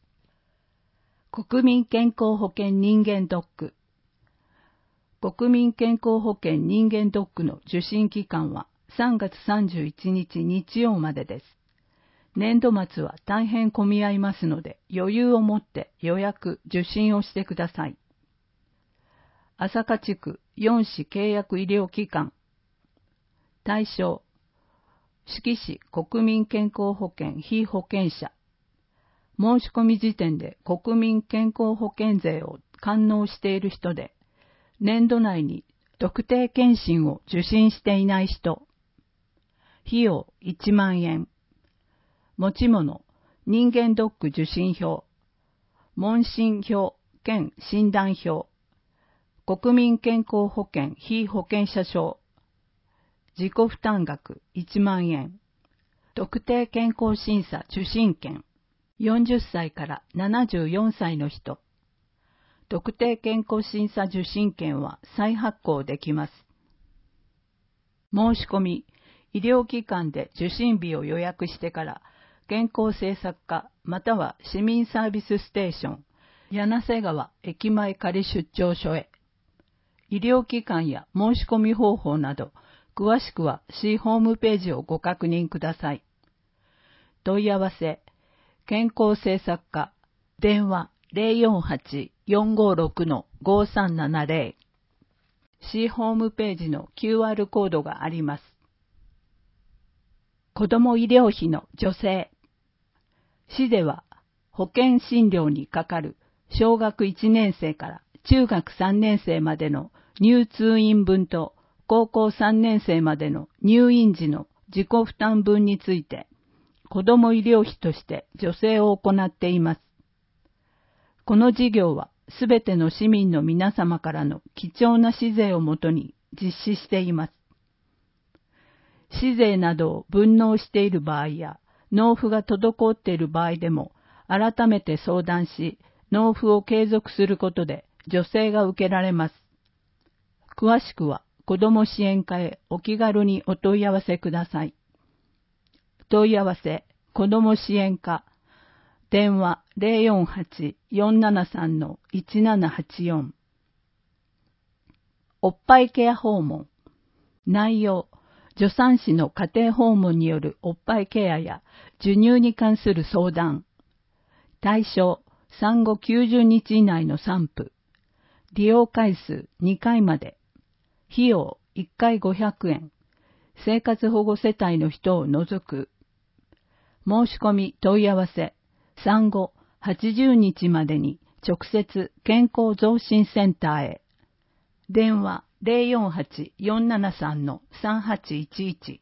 国民健康保険人間ドック。国民健康保険人間ドックの受診期間はさんがつさんじゅういちにち日曜までです。 年度末は大変混み合いますので、余裕を持って予約、受診をしてください。朝霞地区よん市契約医療機関。対象、志木市国民健康保険被保険者。申し込み時点で国民健康保険税を完納している人で、年度内に特定健診を受診していない人。費用いちまんえん。持ち物、人間ドック受診票、問診票兼診断票、国民健康保険被保険者証、自己負担額いちまんえん、特定健康審査受診券、よんじゅっさいからななじゅうよんさいの人、特定健康審査受診券は再発行できます。申し込み、医療機関で受診日を予約してから、健康政策課または市民サービスステーション、柳瀬川駅前仮出張所へ。医療機関や申し込み方法など、詳しくは市ホームページをご確認ください。問い合わせ、健康政策課、電話 ゼロよんはち よんごろく ごさんななゼロ。市ホームページの キューアール コードがあります。子ども医療費の助成。市では保険診療にかかる小学いちねん生から中学さんねん生までの入通院分と高校さんねん生までの入院時の自己負担分について子ども医療費として助成を行っています。この事業はすべての市民の皆様からの貴重な市税をもとに実施しています。市税などを分納している場合や納付が滞っている場合でも改めて相談し、納付を継続することで助成が受けられます。詳しくは子ども支援課へお気軽にお問い合わせください。問い合わせ、子ども支援課、電話 ゼロよんはち よんななさん いちななはちよん。おっぱいケア訪問。内容、助産師の家庭訪問によるおっぱいケアや授乳に関する相談。対象、産後きゅうじゅうにち以内の産婦。利用回数にかいまで。費用いっかいごひゃくえん。生活保護世帯の人を除く。申し込み問い合わせ。産後はちじゅうにちまでに直接健康増進センターへ。電話 ゼロよんはち よんななさん さんはちいちいち。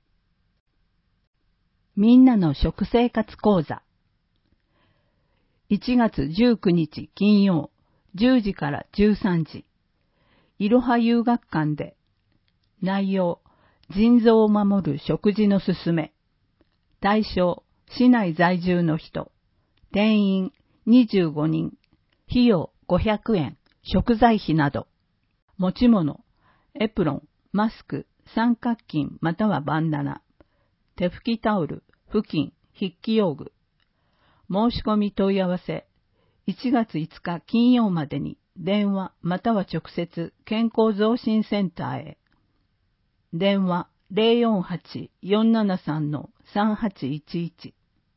みんなの食生活講座。いちがつじゅうくにち金曜じゅうじからじゅうさんじ。いろは遊学館で。内容、腎臓を守る食事のすすめ。対象、市内在住の人。定員にじゅうごにん。費用ごひゃくえん。食材費など。持ち物、エプロン、マスク、三角巾またはバンダナ。手拭きタオル、布巾、筆記用具。申し込み問い合わせ。いちがついつか金曜までに電話または直接健康増進センターへ。電話 ゼロよんはち よんななさん さんはちいちいち。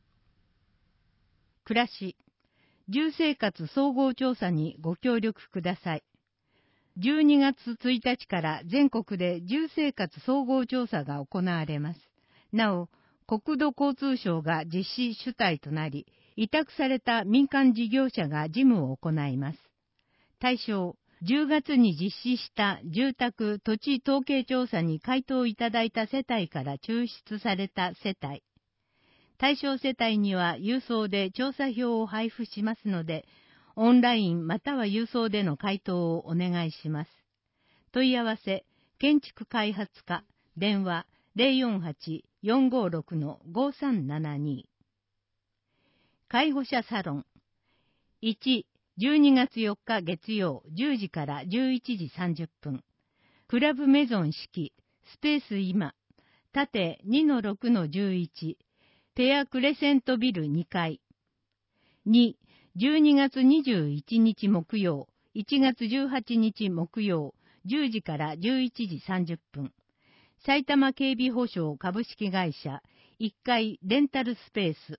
暮らし、住生活総合調査にご協力ください。じゅうにがつついたちから全国で住生活総合調査が行われます。なお、国土交通省が実施主体となり、委託された民間事業者が事務を行います。対象、じゅうがつに実施した住宅土地統計調査に回答いただいた世帯から抽出された世帯。対象世帯には郵送で調査票を配布しますので、オンラインまたは郵送での回答をお願いします。問い合わせ、建築開発課、電話 ゼロよんはち よんごろく ごさんななに。介護者サロン。いち、じゅうにがつよっか月曜じゅうじからじゅういちじさんじゅっぷん。クラブメゾン式、スペース今、縦 にのろくのじゅういち、ペアクレセントビルにかい。に、じゅうにがつにじゅういちにち木曜、いちがつじゅうはちにち木曜、じゅうじからじゅういちじさんじゅっぷん。埼玉警備保障株式会社いっかいレンタルスペース、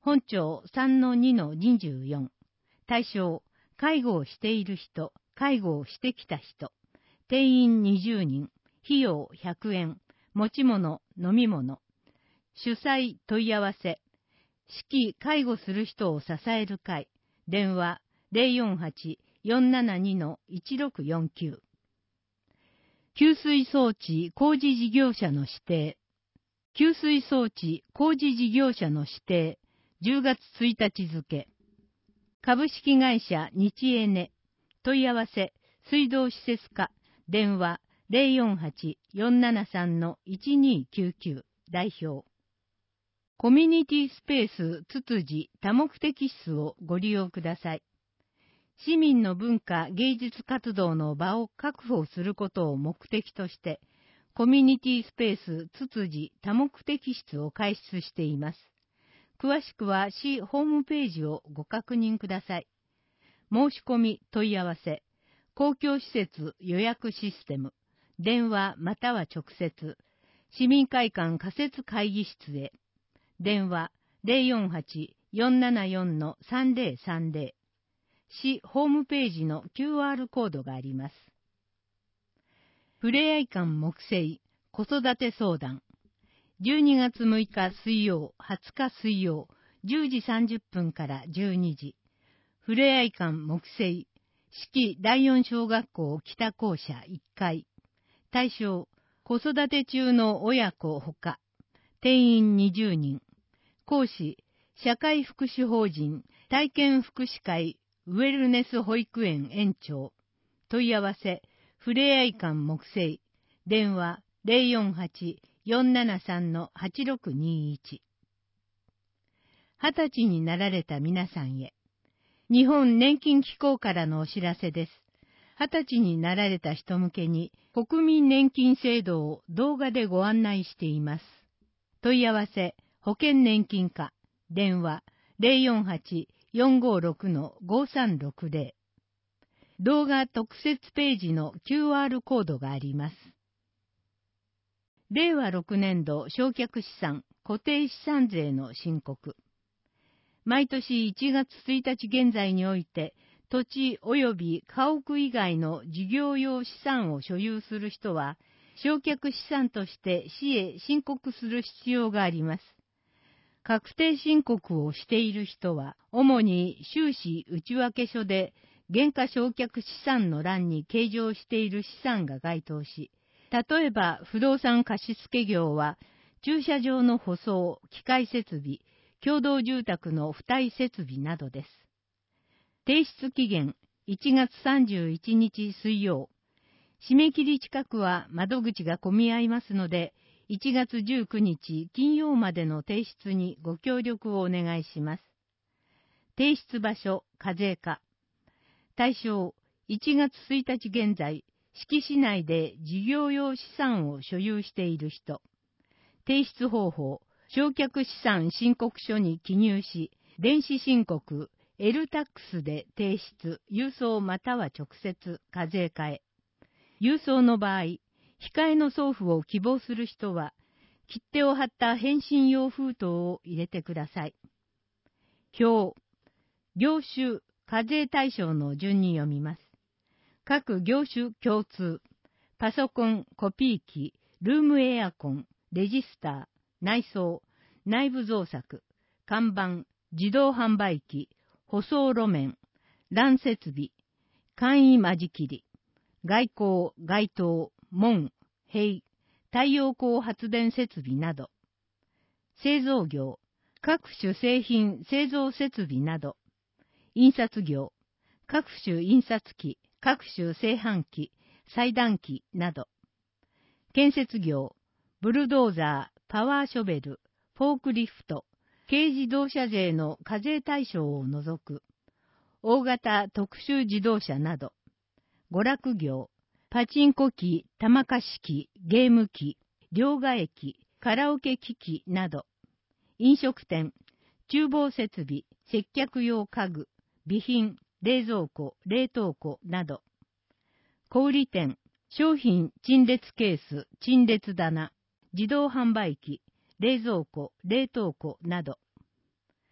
本庁 さんのにのにじゅうよん。対象、介護をしている人、介護をしてきた人。定員にじゅうにん、費用ひゃくえん、持ち物、飲み物。主催問い合わせ。指揮介護する人を支える会。電話 ゼロよんはち よんななに いちろくよんきゅう。給水装置工事事業者の指定。給水装置工事事業者の指定。じゅうがつついたち付。株式会社日エネ。問い合わせ、水道施設課。電話 ゼロよんはち よんななさん いちにきゅうきゅう。代表。コミュニティスペースつつじ多目的室をご利用ください。市民の文化芸術活動の場を確保することを目的として、コミュニティスペースつつじ多目的室を開設しています。詳しくは市ホームページをご確認ください。申し込み問い合わせ、公共施設予約システム、電話または直接、市民会館仮設会議室へ。電話 ゼロよんはち よんななよん さんぜろさんぜろ。市ホームページの キューアール コードがあります。ふれあい館木星子育て相談。じゅうにがつむいか水曜、はつか水曜、じゅうじさんじゅっぷんからじゅうにじ。ふれあい館木星、四季だいよん小学校北校舎いっかい。対象、子育て中の親子ほか。定員にじゅうにん。講師、社会福祉法人体験福祉会ウェルネス保育園園長。問い合わせ、ふれあい館木星。電話 ゼロよんはち よんななさん はちろくにいち。二十歳になられた皆さんへ。日本年金機構からのお知らせです。二十歳になられた人向けに国民年金制度を動画でご案内しています。問い合わせ、保険年金課。電話 ゼロよんはち よんごろく ごさんろくぜろ。動画特設ページの キューアール コードがあります。れいわろくねんど償却資産固定資産税の申告。毎年いちがつついたち現在において、土地及び家屋以外の事業用資産を所有する人は、償却資産として市へ申告する必要があります。確定申告をしている人は、主に収支内訳書で減価償却資産の欄に計上している資産が該当し、例えば不動産貸付業は、駐車場の舗装、機械設備、共同住宅の付帯設備などです。提出期限いちがつさんじゅういちにち水曜。締め切り近くは窓口が混み合いますので、いちがつじゅうくにち金曜までの提出にご協力をお願いします。提出場所、課税課。対象、いちがつついたち現在、志木市内で事業用資産を所有している人。提出方法、償却資産申告書に記入し、電子申告、エルタックス で提出、郵送または直接、課税課へ。郵送の場合、控えの送付を希望する人は、切手を貼った返信用封筒を入れてください。表、業種、課税対象の順に読みます。各業種共通、パソコン、コピー機、ルームエアコン、レジスター、内装、内部造作、看板、自動販売機、舗装路面、欄設備、簡易間仕切り、外構、街灯、門、塀、太陽光発電設備など、製造業、各種製品製造設備など、印刷業、各種印刷機、各種製版機、裁断機など、建設業、ブルドーザー、パワーショベル、フォークリフト、軽自動車税の課税対象を除く、大型特殊自動車など、娯楽業、パチンコ機、玉貸し機、ゲーム機、両替機、カラオケ機器など、飲食店、厨房設備、接客用家具、備品、冷蔵庫、冷凍庫など、小売店、商品陳列ケース、陳列棚、自動販売機、冷蔵庫、冷凍庫など、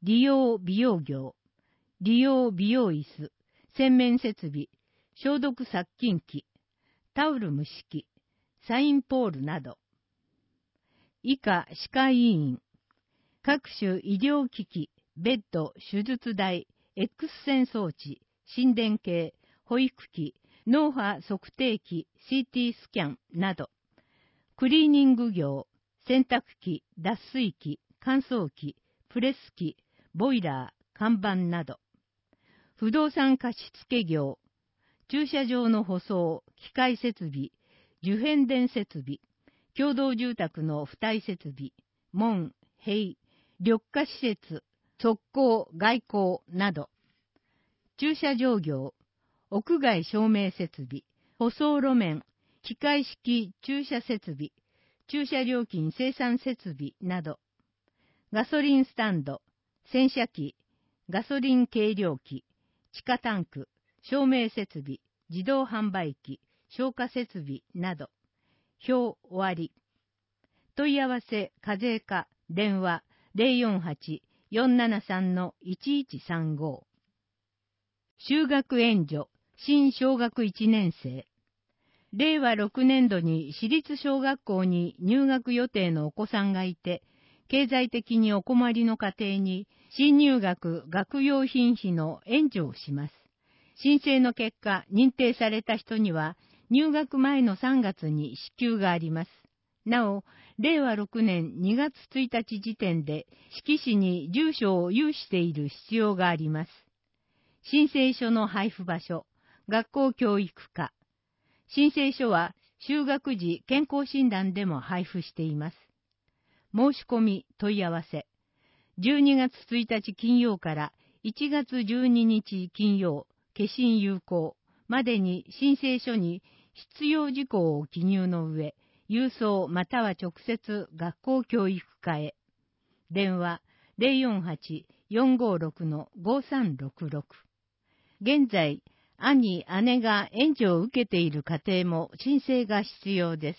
利用美容業、利用美容椅子、洗面設備、消毒殺菌機、タオル蒸し器、サインポールなど。以下、歯科医院、各種医療機器、ベッド、手術台、X 線装置、心電計、保育器、脳波測定器、シーティー スキャンなど。クリーニング業、洗濯機、脱水機、乾燥機、プレス機、ボイラー、看板など。不動産貸付業、駐車場の舗装、機械設備、受変電設備、共同住宅の付帯設備、門、塀、緑化施設、側溝、外交など。駐車場業、屋外照明設備、舗装路面、機械式駐車設備、駐車料金生産設備など。ガソリンスタンド、洗車機、ガソリン計量器、地下タンク、照明設備、自動販売機、消火設備など。表終わり。問い合わせ、課税課、電話 ゼロよんはち よんななさん いちいちさんご。就学援助、新小学いちねん生。れいわろくねんどに私立小学校に入学予定のお子さんがいて、経済的にお困りの家庭に新入学学用品費の援助をします。申請の結果、認定された人には入学前のさんがつに支給があります。なお、れいわろくねんにがつついたち時点で色紙に住所を有している必要があります。申請書の配布場所、学校教育課。申請書は就学時健康診断でも配布しています。申し込み問い合わせ。じゅうにがつついたち金曜からいちがつじゅうににち金曜、消印有効までに申請書に必要事項を記入の上、郵送または直接学校教育課へ。電話 ゼロよんはち よんごろく ごさんろくろく。現在、兄、姉が援助を受けている家庭も申請が必要です。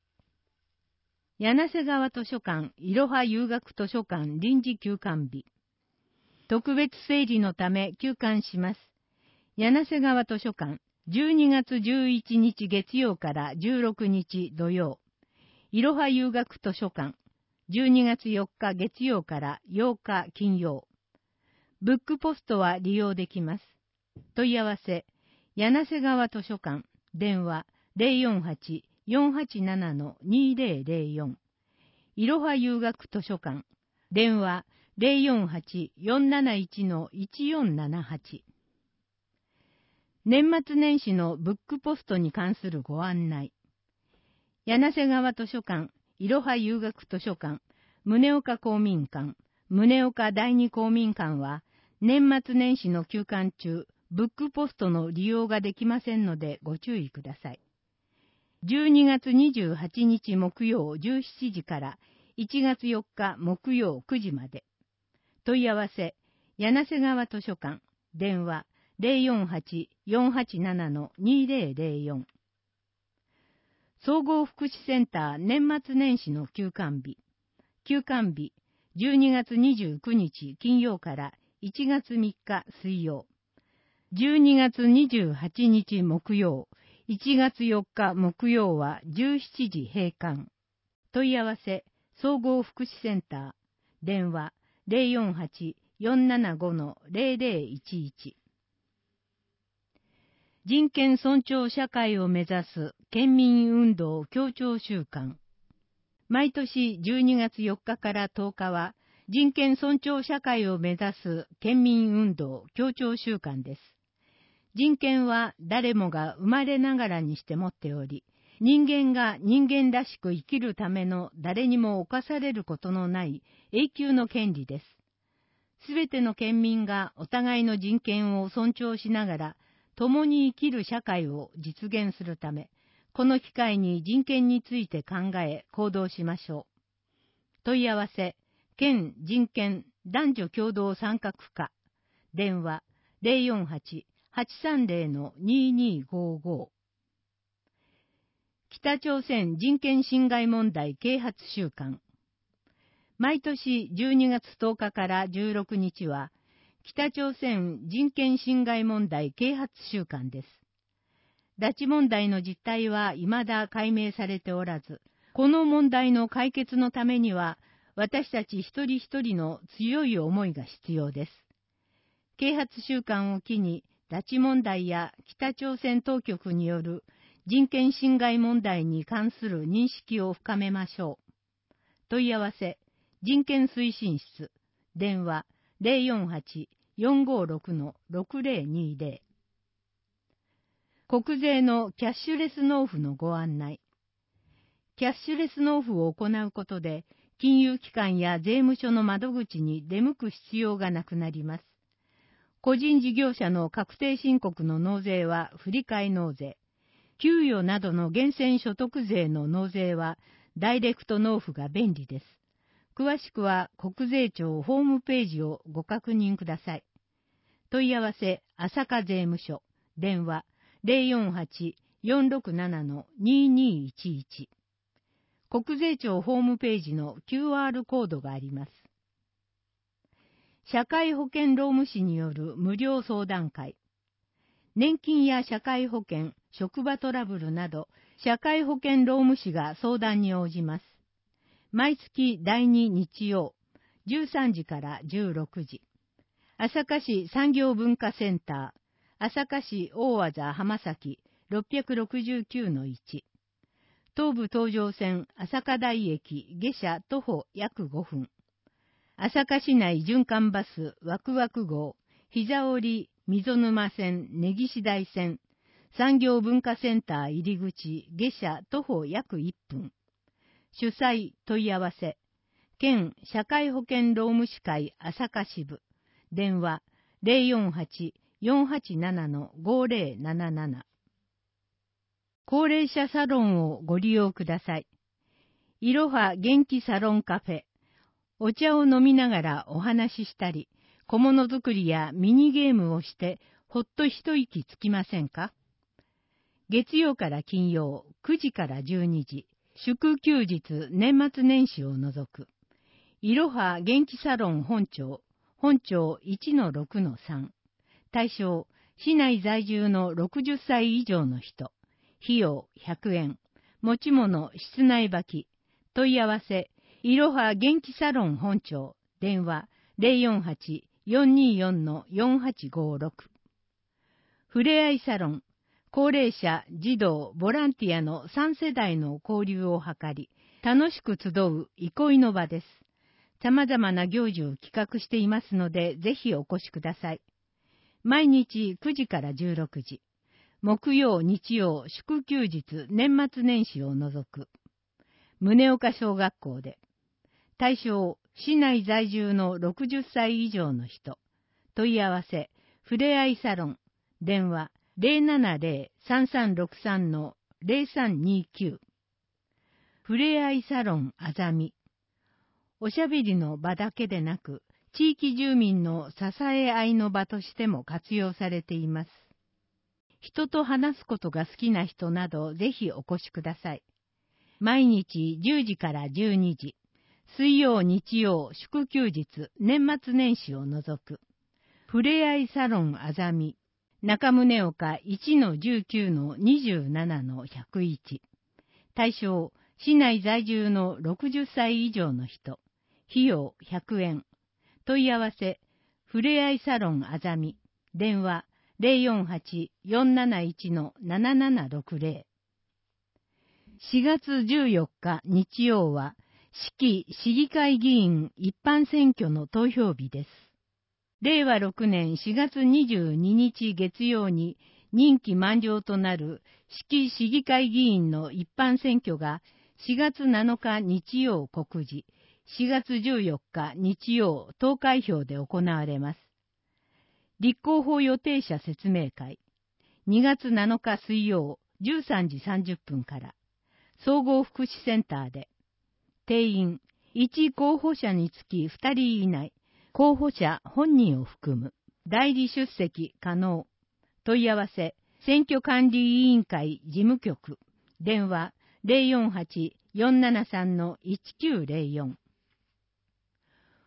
柳瀬川図書館、いろは有学図書館臨時休館日。特別整理のため休館します。柳瀬川図書館、じゅうにがつじゅういちにち月曜からじゅうろくにち土曜。いろは有学図書館、じゅうにがつよっか月曜からようか金曜。ブックポストは利用できます。問い合わせ、柳瀬川図書館、電話 ゼロよんはち よんはちなな にゼロゼロよん。いろは有学図書館、電話 ゼロよんはち よんなないち いちよんななはち。年末年始のブックポストに関するご案内。柳瀬川図書館、いろは有学図書館、宗岡公民館、宗岡第二公民館は、年末年始の休館中、ブックポストの利用ができませんのでご注意ください。じゅうにがつにじゅうはちにち木曜じゅうしちじからいちがつよっか木曜くじまで。問い合わせ、柳瀬川図書館、電話 ゼロよんはち よんはちなな にゼロゼロよん。総合福祉センター年末年始の休館日。休館日、じゅうにがつにじゅうくにち金曜からいちがつみっか水曜。じゅうにがつにじゅうはちにち木曜、いちがつよっか木曜はじゅうしちじ閉館。問い合わせ、総合福祉センター、電話 ゼロよんはち よんななご ゼロゼロいちいち。人権尊重社会を目指す県民運動協調週間。毎年じゅうにがつよっかからとおかは、人権尊重社会を目指す県民運動協調週間です。人権は誰もが生まれながらにして持っており、人間が人間らしく生きるための誰にも侵されることのない永久の権利です。すべての県民がお互いの人権を尊重しながら、共に生きる社会を実現するため、この機会に人権について考え行動しましょう。問い合わせ、県人権男女共同参画課、電話 ゼロよんはち はちさんゼロ ににごご。北朝鮮人権侵害問題啓発週間。 毎年じゅうにがつとおかからじゅうろくにちは、北朝鮮人権侵害問題啓発週間です。拉致問題の実態は未だ解明されておらず、この問題の解決のためには、私たち一人一人の強い思いが必要です。啓発週間を機に、拉致問題や北朝鮮当局による人権侵害問題に関する認識を深めましょう。問い合わせ、人権推進室、電話 ゼロよんはち よんごろく ろくゼロにゼロ。国税のキャッシュレス納付のご案内。キャッシュレス納付を行うことで、金融機関や税務署の窓口に出向く必要がなくなります。個人事業者の確定申告の納税は振替納税。給与などの源泉所得税の納税はダイレクト納付が便利です。詳しくは国税庁ホームページをご確認ください。問い合わせ、朝霞税務署、電話 ゼロよんはち よんろくなな ににいちいち。国税庁ホームページの キューアール コードがあります。社会保険労務士による無料相談会。年金や社会保険、職場トラブルなど、社会保険労務士が相談に応じます。毎月だいに日曜、じゅうさんじからじゅうろくじ。朝霞市産業文化センター、朝霞市大字浜崎 ろっぴゃくろくじゅうきゅうのいち。東武東上線朝霞台駅下車徒歩約ごふん。朝霞市内循環バスワクワク号、膝折溝沼線根岸台線、産業文化センター入り口下車徒歩約いっぷん。主催問い合わせ、県社会保険労務士会朝霞支部、電話 ゼロよんはち よんはちなな ごゼロなななな。高齢者サロンをご利用ください。いろは元気サロンカフェ。お茶を飲みながらお話ししたり、小物作りやミニゲームをして、ほっと一息つきませんか？月曜から金曜、くじからじゅうにじ、祝休日、年末年始を除く。いろは元気サロン本庁、本庁 いちのろくのさん。対象、市内在住のろくじゅっさい以上の人。費用ひゃくえん。持ち物、室内履き。問い合わせ、いろは元気サロン本庁。電話、ゼロよんはち よんにーよん よんはちごろく。ふれあいサロン。高齢者、児童、ボランティアのさん世代の交流を図り、楽しく集う憩いの場です。様々な行事を企画していますので、ぜひお越しください。毎日くじからじゅうろくじ。木曜、日曜、祝休日、年末年始を除く。宗岡小学校で。対象、市内在住のろくじゅっさい以上の人。問い合わせ、ふれあいサロン。電話、ゼロななゼロ さんさんろくさん ゼロさんにきゅう。ふれあいサロンあざみ。おしゃべりの場だけでなく、地域住民の支え合いの場としても活用されています。人と話すことが好きな人などぜひお越しください。毎日じゅうじからじゅうにじ。水曜、日曜、祝休日、年末年始を除く。ふれあいサロンあざみ。中宗岡 いちのじゅうきゅうのにじゅうななのひゃくいち。対象、市内在住のろくじゅっさい以上の人。費用ひゃくえん。問い合わせ、ふれあいサロンあざみ。電話、ゼロよんはち よんなないち ななななろくゼロ。しがつじゅうよっか日曜は、市期市議会議員一般選挙の投票日です。れいわろくねんしがつにじゅうににち月曜に任期満了となる市期市議会議員の一般選挙がしがつなのか日曜告示、しがつじゅうよっか日曜投開票で行われます。立候補予定者説明会、にがつなのか水曜じゅうさんじさんじゅっぷんから、総合福祉センターで、定員いち候補者につきふたり以内、候補者本人を含む、代理出席可能。問い合わせ、選挙管理委員会事務局、電話 ゼロよんはち よんななさん いちきゅうゼロよん。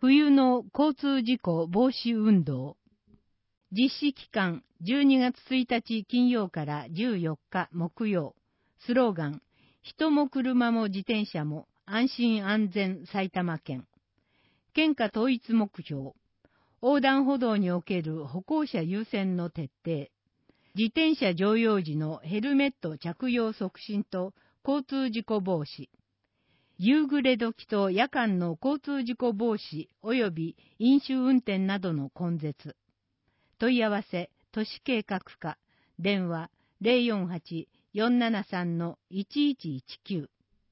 冬の交通事故防止運動。実施期間じゅうにがつついたち金曜からじゅうよっか木曜。スローガン、人も車も自転車も安心安全埼玉県。県下統一目標。横断歩道における歩行者優先の徹底。自転車乗用時のヘルメット着用促進と交通事故防止。夕暮れ時と夜間の交通事故防止及び飲酒運転などの根絶。問い合わせ、都市計画課、電話 ゼロよんはち よんななさん いちいちいちきゅう。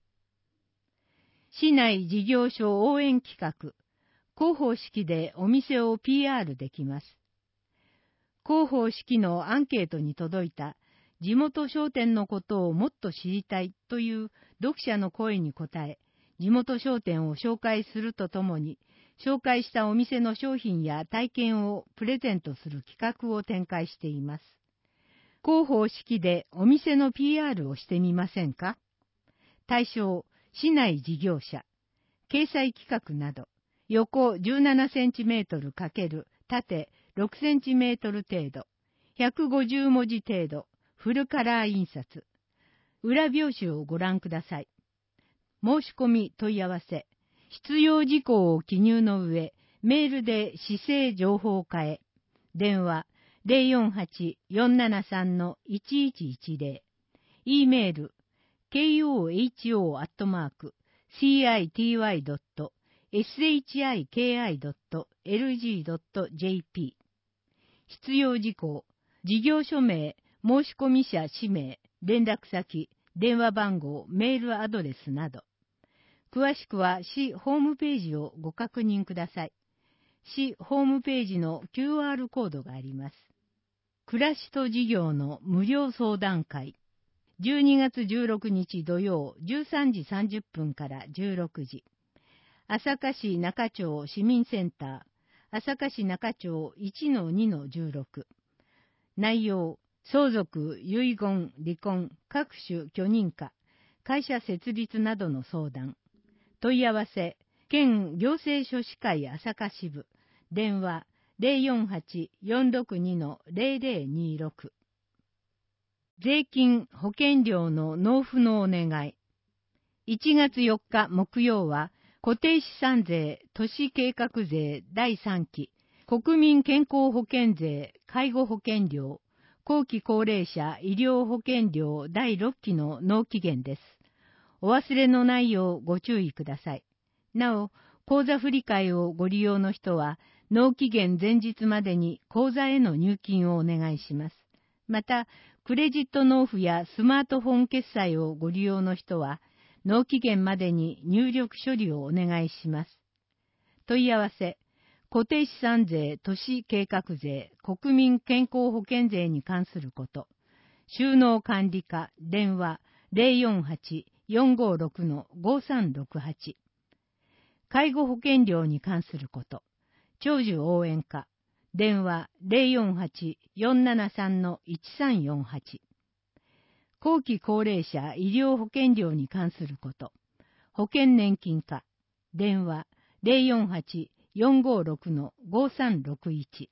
市内事業所応援企画、広報式でお店を ピーアール できます。広報式のアンケートに届いた地元商店のことをもっと知りたいという読者の声に応え、地元商店を紹介するとともに、紹介したお店の商品や体験をプレゼントする企画を展開しています。広報式でお店の ピーアール をしてみませんか？対象、市内事業者、掲載企画など、横じゅうななセンチメートル×縦ろくセンチメートル程度、ひゃくごじゅうもじ程度、フルカラー印刷。裏表紙をご覧ください。申し込み問い合わせ。必要事項を記入の上、メールで市政情報課へ。電話 ゼロよんはち よんななさん いちいちいちゼロ。e メール ケーオーエイチオー アットマーク シーアイティーワイ ドット エスエイチアイケーアイ ドット エルジー ドット ジェーピー。必要事項、事業所名、申込者氏名、連絡先、電話番号、メールアドレスなど。詳しくは市ホームページをご確認ください。市ホームページの キューアール コードがあります。暮らしと事業の無料相談会。じゅうにがつじゅうろくにち土曜じゅうさんじさんじゅっぷんからじゅうろくじ。朝霞市中町市民センター、朝霞市中町 いちのにのじゅうろく。内容、相続、遺言、離婚、各種許認可、会社設立などの相談。問い合わせ、県行政書士会朝霞支部、電話 ゼロよんはち よんろくに ゼロゼロにろく。税金、保険料の納付のお願い。いちがつよっか木曜は、固定資産税、都市計画税だいさんき、国民健康保険税、介護保険料、後期高齢者医療保険料だいろっきの納期限です。お忘れのないようご注意ください。なお、口座振替をご利用の人は、納期限前日までに口座への入金をお願いします。また、クレジット納付やスマートフォン決済をご利用の人は、納期限までに入力処理をお願いします。問い合わせ、固定資産税、都市計画税、国民健康保険税に関すること。収納管理課、電話 ゼロよんはち よんごろく ごさんろくはち。介護保険料に関すること。長寿応援課、電話 ゼロよんはち よんななさん いちさんよんはち。後期高齢者医療保険料に関すること。保険年金課、電話 ゼロよんはち よんごろく ごさんろくいち。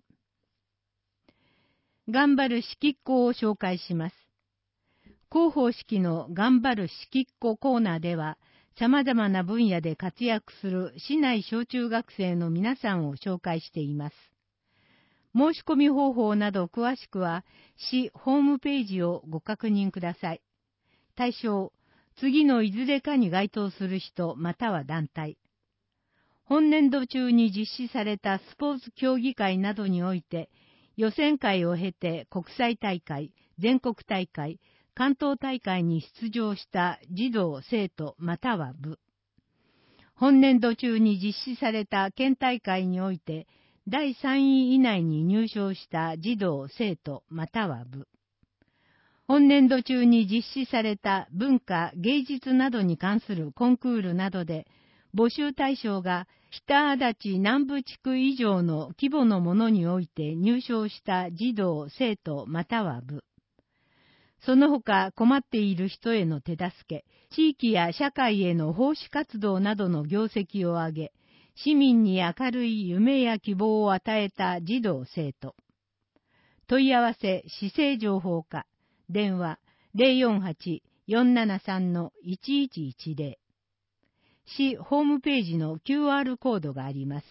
頑張る式っ子を紹介します。広報式の頑張る式っ子コーナーでは、様々な分野で活躍する市内小中学生の皆さんを紹介しています。申し込み方法など詳しくは、市ホームページをご確認ください。対象、次のいずれかに該当する人または団体。本年度中に実施されたスポーツ競技会などにおいて、予選会を経て国際大会、全国大会、関東大会に出場した児童・生徒または部。本年度中に実施された県大会において、だいさんい以内に入賞した児童・生徒または部。本年度中に実施された文化・芸術などに関するコンクールなどで、募集対象が北足立南部地区以上の規模のものにおいて入賞した児童・生徒または部。その他困っている人への手助け、地域や社会への奉仕活動などの業績を挙げ、 市民に明るい夢や希望を与えた児童生徒。問い合わせ市政情報課、電話 ゼロよんはち よんななさん いちいちいちゼロ。市ホームページの キューアール コードがあります。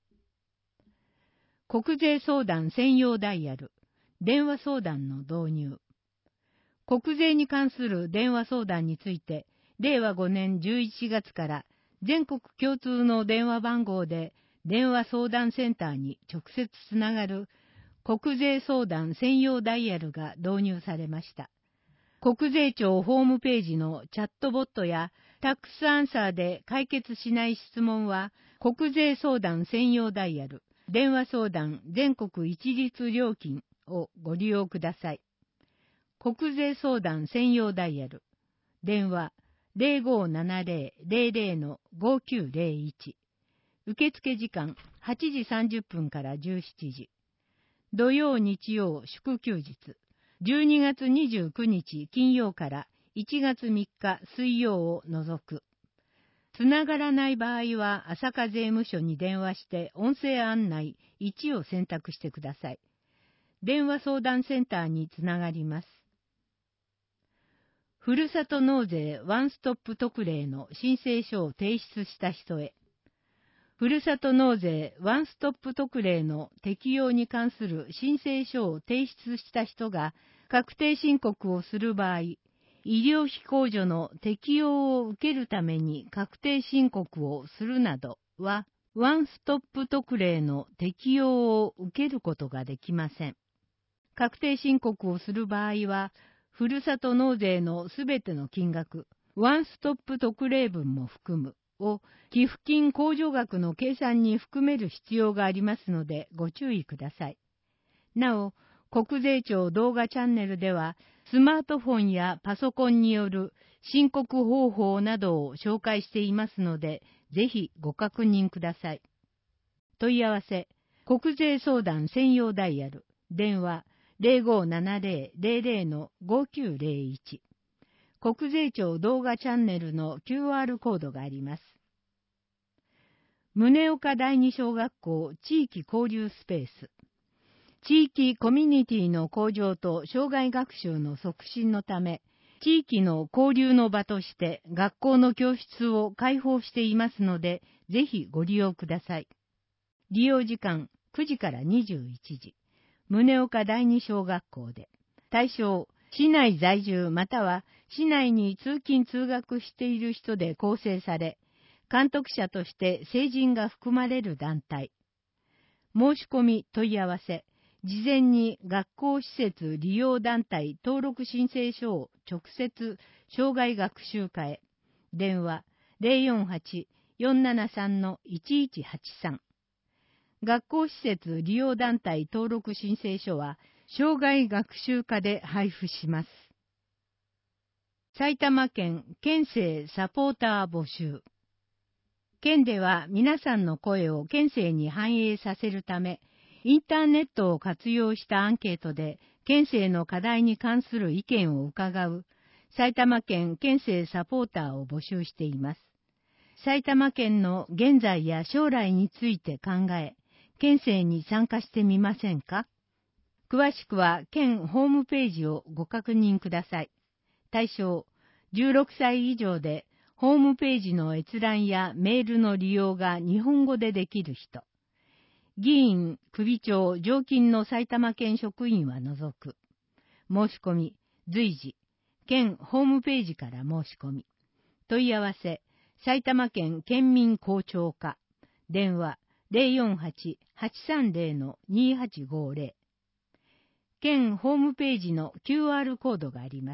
国税相談専用ダイヤル、電話相談の導入。国税に関する電話相談について、れいわごねんじゅういちがつから全国共通の電話番号で電話相談センターに直接つながる国税相談専用ダイヤルが導入されました。国税庁ホームページのチャットボットやタックスアンサーで解決しない質問は国税相談専用ダイヤル、電話相談全国一律料金をご利用ください。国税相談専用ダイヤル、電話 ゼロごーななゼロ ゼロゼロ ごきゅうゼロいち。受付時間はちじさんじゅっぷんからじゅうしちじ。土曜日曜祝休日。じゅうにがつにじゅうくにち金曜からいちがつみっか水曜を除く。つながらない場合は朝霞税務署に電話して音声案内いちを選択してください。電話相談センターにつながります。ふるさと納税ワンストップ特例の申請書を提出した人へ。ふるさと納税ワンストップ特例の適用に関する申請書を提出した人が確定申告をする場合、医療費控除の適用を受けるために確定申告をするなどは、ワンストップ特例の適用を受けることができません。確定申告をする場合は、ふるさと納税のすべての金額、ワンストップ特例分も含む、を寄付金控除額の計算に含める必要がありますのでご注意ください。なお、国税庁動画チャンネルでは、スマートフォンやパソコンによる申告方法などを紹介していますので、ぜひご確認ください。問い合わせ、国税相談専用ダイヤル、電話 ゼロごーななゼロ ゼロゼロ ごきゅうゼロいち。国税庁動画チャンネルの キューアール コードがあります。宗岡第二小学校地域交流スペース。地域コミュニティの向上と障害学習の促進のため、地域の交流の場として学校の教室を開放していますので、ぜひご利用ください。利用時間くじからにじゅういちじ。宗岡第二小学校で。対象、市内在住または市内に通勤通学している人で構成され、監督者として成人が含まれる団体。申し込み問い合わせ、事前に学校施設利用団体登録申請書を直接障害学習課へ。電話 ゼロよんはち よんななさん いちいちはちさん。学校施設利用団体登録申請書は障害学習課で配布します。埼玉県県政サポーター募集。県では皆さんの声を県政に反映させるため、インターネットを活用したアンケートで県政の課題に関する意見を伺う埼玉県県政サポーターを募集しています。埼玉県の現在や将来について考え、県政に参加してみませんか？詳しくは県ホームページをご確認ください。対象、じゅうろくさい以上でホームページの閲覧やメールの利用が日本語でできる人。議員、首長、常勤の埼玉県職員は除く。申し込み、随時、県ホームページから申し込み。問い合わせ、埼玉県県民公聴課。電話、ゼロよんはち はちさんゼロ にはちごゼロ。県ホームページの キューアール コードがあります。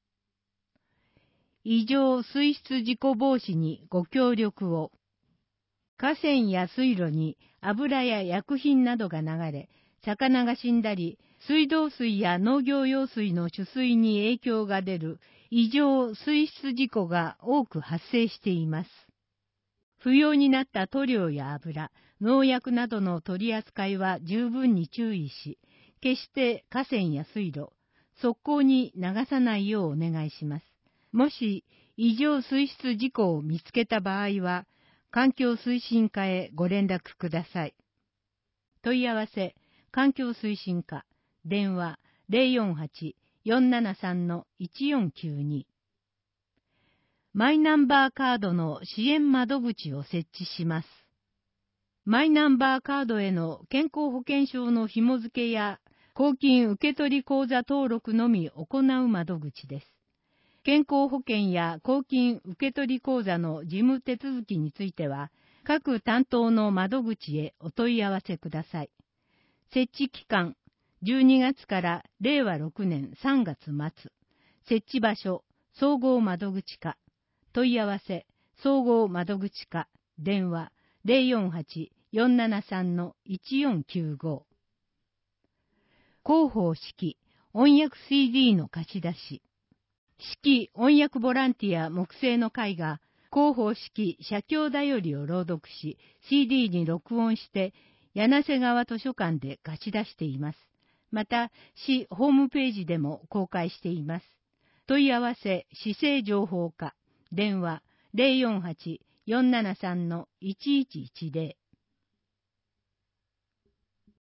異常水質事故防止にご協力を。河川や水路に油や薬品などが流れ、魚が死んだり、水道水や農業用水の取水に影響が出る異常水質事故が多く発生しています。不要になった塗料や油、農薬などの取り扱いは十分に注意し、決して河川や水路、側溝に流さないようお願いします。もし異常水質事故を見つけた場合は、 環境推進課へご連絡ください。問い合わせ、環境推進課、電話 ゼロよんはち よんななさん いちよんきゅうに。マイナンバーカードの支援窓口を設置します。マイナンバーカードへの健康保険証の紐付けや公金受取口座登録のみ行う窓口です。健康保険や公金受取口座の事務手続きについては、各担当の窓口へお問い合わせください。設置期間、じゅうにがつかられいわろくねんさんがつまつ。設置場所、総合窓口課。問い合わせ、総合窓口課。電話、ゼロよんはち よんななさん いちよんきゅうご。広報式、音訳 シーディー の貸し出し。式音訳ボランティア木製の会が、広報式写経だよりを朗読し、シーディー に録音して、柳瀬川図書館で貸し出しています。また、市ホームページでも公開しています。問い合わせ、市政情報課。電話、ゼロよんはち よんななさん いちいちいちゼロ。